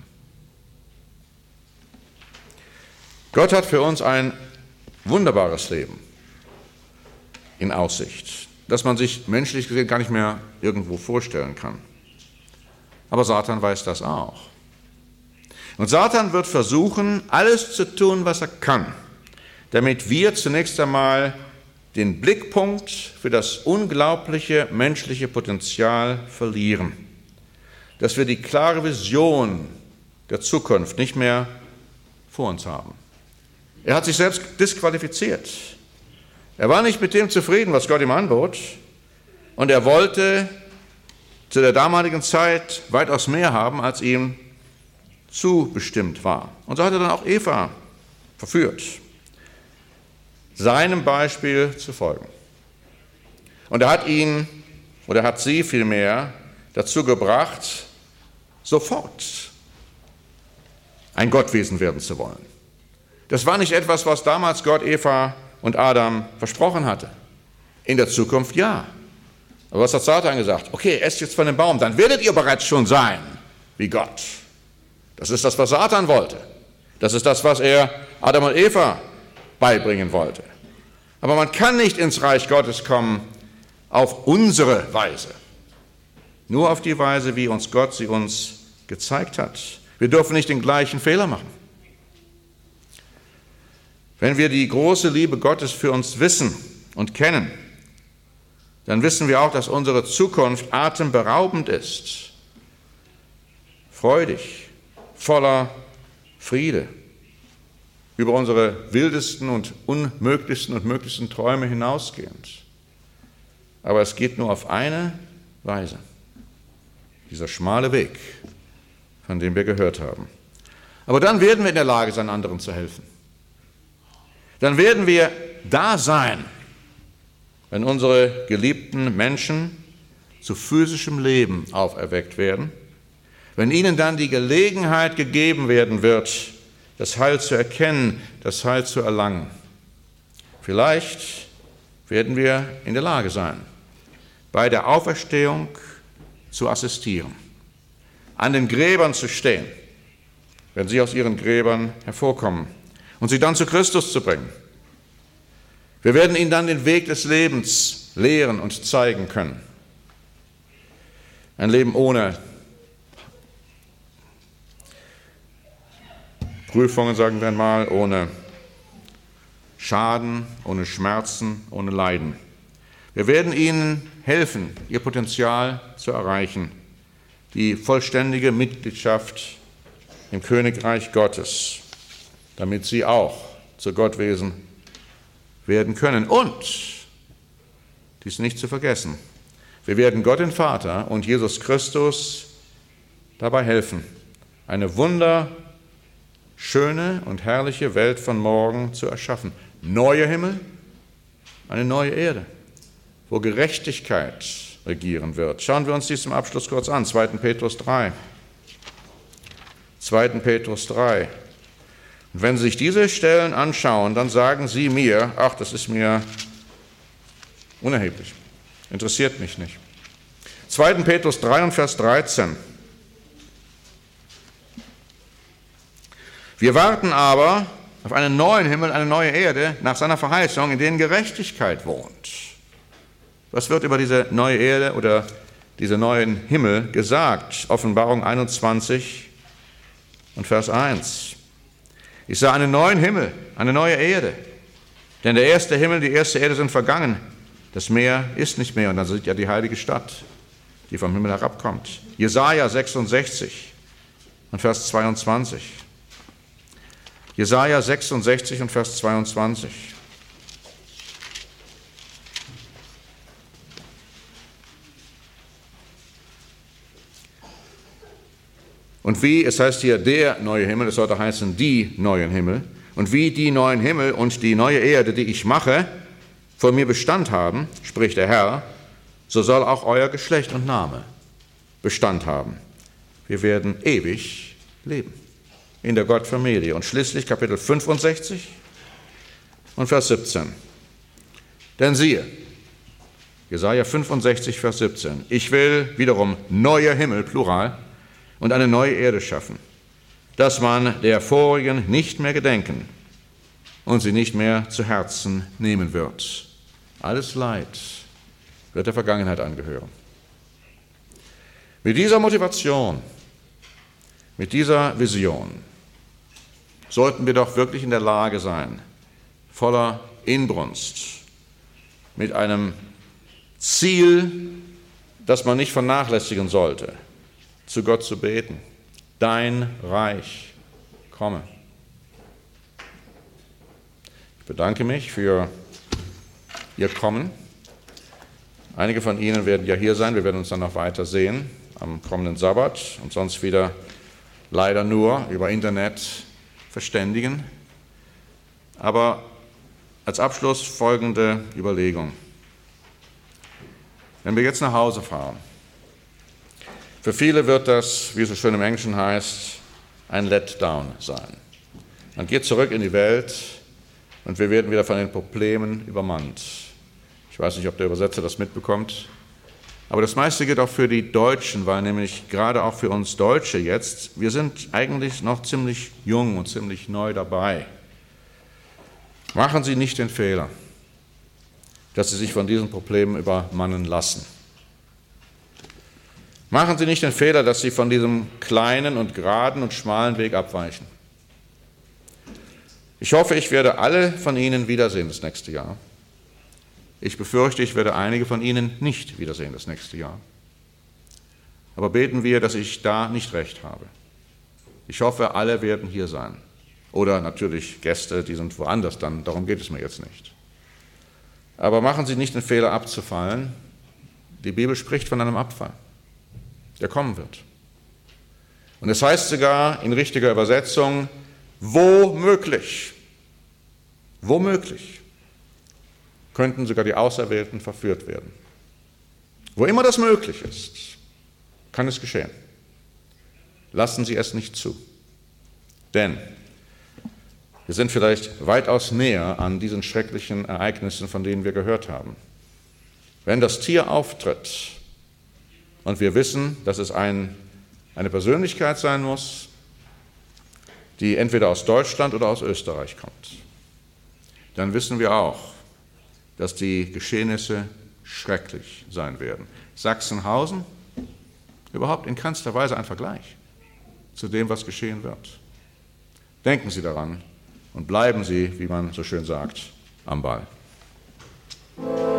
Gott hat für uns ein wunderbares Leben in Aussicht, das man sich menschlich gesehen gar nicht mehr irgendwo vorstellen kann. Aber Satan weiß das auch. Und Satan wird versuchen, alles zu tun, was er kann, damit wir zunächst einmal den Blickpunkt für das unglaubliche menschliche Potenzial verlieren, dass wir die klare Vision der Zukunft nicht mehr vor uns haben. Er hat sich selbst disqualifiziert. Er war nicht mit dem zufrieden, was Gott ihm anbot, und er wollte zu der damaligen Zeit weitaus mehr haben, als ihm zubestimmt war. Und so hat er dann auch Eva verführt, seinem Beispiel zu folgen. Und er hat sie vielmehr dazu gebracht, sofort ein Gottwesen werden zu wollen. Das war nicht etwas, was damals Gott Eva und Adam versprochen hatte. In der Zukunft ja. Aber was hat Satan gesagt? Okay, esst jetzt von dem Baum, dann werdet ihr bereits schon sein wie Gott. Das ist das, was Satan wollte. Das ist das, was er Adam und Eva beibringen wollte. Aber man kann nicht ins Reich Gottes kommen auf unsere Weise. Nur auf die Weise, wie uns Gott sie uns gezeigt hat. Wir dürfen nicht den gleichen Fehler machen. Wenn wir die große Liebe Gottes für uns wissen und kennen, dann wissen wir auch, dass unsere Zukunft atemberaubend ist, freudig, voller Friede, über unsere wildesten und unmöglichsten und möglichsten Träume hinausgehend. Aber es geht nur auf eine Weise, dieser schmale Weg, von dem wir gehört haben. Aber dann werden wir in der Lage sein, anderen zu helfen. Dann werden wir da sein, wenn unsere geliebten Menschen zu physischem Leben auferweckt werden, wenn ihnen dann die Gelegenheit gegeben werden wird, das Heil zu erkennen, das Heil zu erlangen. Vielleicht werden wir in der Lage sein, bei der Auferstehung zu assistieren, an den Gräbern zu stehen, wenn sie aus ihren Gräbern hervorkommen, und sie dann zu Christus zu bringen. Wir werden ihnen dann den Weg des Lebens lehren und zeigen können. Ein Leben ohne Prüfungen, sagen wir einmal, ohne Schaden, ohne Schmerzen, ohne Leiden. Wir werden ihnen helfen, ihr Potenzial zu erreichen, die vollständige Mitgliedschaft im Königreich Gottes, damit sie auch zu Gottwesen werden können. Und, dies nicht zu vergessen, wir werden Gott den Vater und Jesus Christus dabei helfen, eine wunderschöne und herrliche Welt von morgen zu erschaffen. Neue Himmel, eine neue Erde, wo Gerechtigkeit regieren wird. Schauen wir uns dies zum Abschluss kurz an, 2. Petrus 3. 2. Petrus 3. Und wenn Sie sich diese Stellen anschauen, dann sagen Sie mir, ach, das ist mir unerheblich, interessiert mich nicht. 2. Petrus 3 und Vers 13. Wir warten aber auf einen neuen Himmel, eine neue Erde, nach seiner Verheißung, in denen Gerechtigkeit wohnt. Was wird über diese neue Erde oder diese neuen Himmel gesagt? Offenbarung 21 und Vers 1. Ich sah einen neuen Himmel, eine neue Erde. Denn der erste Himmel, die erste Erde sind vergangen. Das Meer ist nicht mehr. Und dann sieht ja die heilige Stadt, die vom Himmel herabkommt. Jesaja 66 und Vers 22. Jesaja 66 und Vers 22. Und wie, es heißt hier der neue Himmel, es sollte heißen die neuen Himmel, und wie die neuen Himmel und die neue Erde, die ich mache, vor mir Bestand haben, spricht der Herr, so soll auch euer Geschlecht und Name Bestand haben. Wir werden ewig leben in der Gottfamilie. Und schließlich Kapitel 65 und Vers 17. Denn siehe, Jesaja 65, Vers 17, ich will wiederum neue Himmel, Plural, und eine neue Erde schaffen, dass man der vorigen nicht mehr gedenken und sie nicht mehr zu Herzen nehmen wird. Alles Leid wird der Vergangenheit angehören. Mit dieser Motivation, mit dieser Vision sollten wir doch wirklich in der Lage sein, voller Inbrunst, mit einem Ziel, das man nicht vernachlässigen sollte, zu Gott zu beten. Dein Reich komme. Ich bedanke mich für Ihr Kommen. Einige von Ihnen werden ja hier sein, wir werden uns dann noch weiter sehen am kommenden Sabbat und sonst wieder leider nur über Internet verständigen. Aber als Abschluss folgende Überlegung. Wenn wir jetzt nach Hause fahren, für viele wird das, wie es so schön im Englischen heißt, ein Letdown sein. Man geht zurück in die Welt und wir werden wieder von den Problemen übermannt. Ich weiß nicht, ob der Übersetzer das mitbekommt, aber das meiste gilt auch für die Deutschen, weil nämlich gerade auch für uns Deutsche jetzt, wir sind eigentlich noch ziemlich jung und ziemlich neu dabei. Machen Sie nicht den Fehler, dass Sie sich von diesen Problemen übermannen lassen. Machen Sie nicht den Fehler, dass Sie von diesem kleinen und geraden und schmalen Weg abweichen. Ich hoffe, ich werde alle von Ihnen wiedersehen das nächste Jahr. Ich befürchte, ich werde einige von Ihnen nicht wiedersehen das nächste Jahr. Aber beten wir, dass ich da nicht recht habe. Ich hoffe, alle werden hier sein. Oder natürlich Gäste, die sind woanders, dann darum geht es mir jetzt nicht. Aber machen Sie nicht den Fehler abzufallen. Die Bibel spricht von einem Abfall, der kommen wird. Und es heißt sogar in richtiger Übersetzung, womöglich könnten sogar die Auserwählten verführt werden. Wo immer das möglich ist, kann es geschehen. Lassen Sie es nicht zu. Denn wir sind vielleicht weitaus näher an diesen schrecklichen Ereignissen, von denen wir gehört haben. Wenn das Tier auftritt und wir wissen, dass es eine Persönlichkeit sein muss, die entweder aus Deutschland oder aus Österreich kommt, dann wissen wir auch, dass die Geschehnisse schrecklich sein werden. Sachsenhausen, überhaupt in keinster Weise ein Vergleich zu dem, was geschehen wird. Denken Sie daran und bleiben Sie, wie man so schön sagt, am Ball.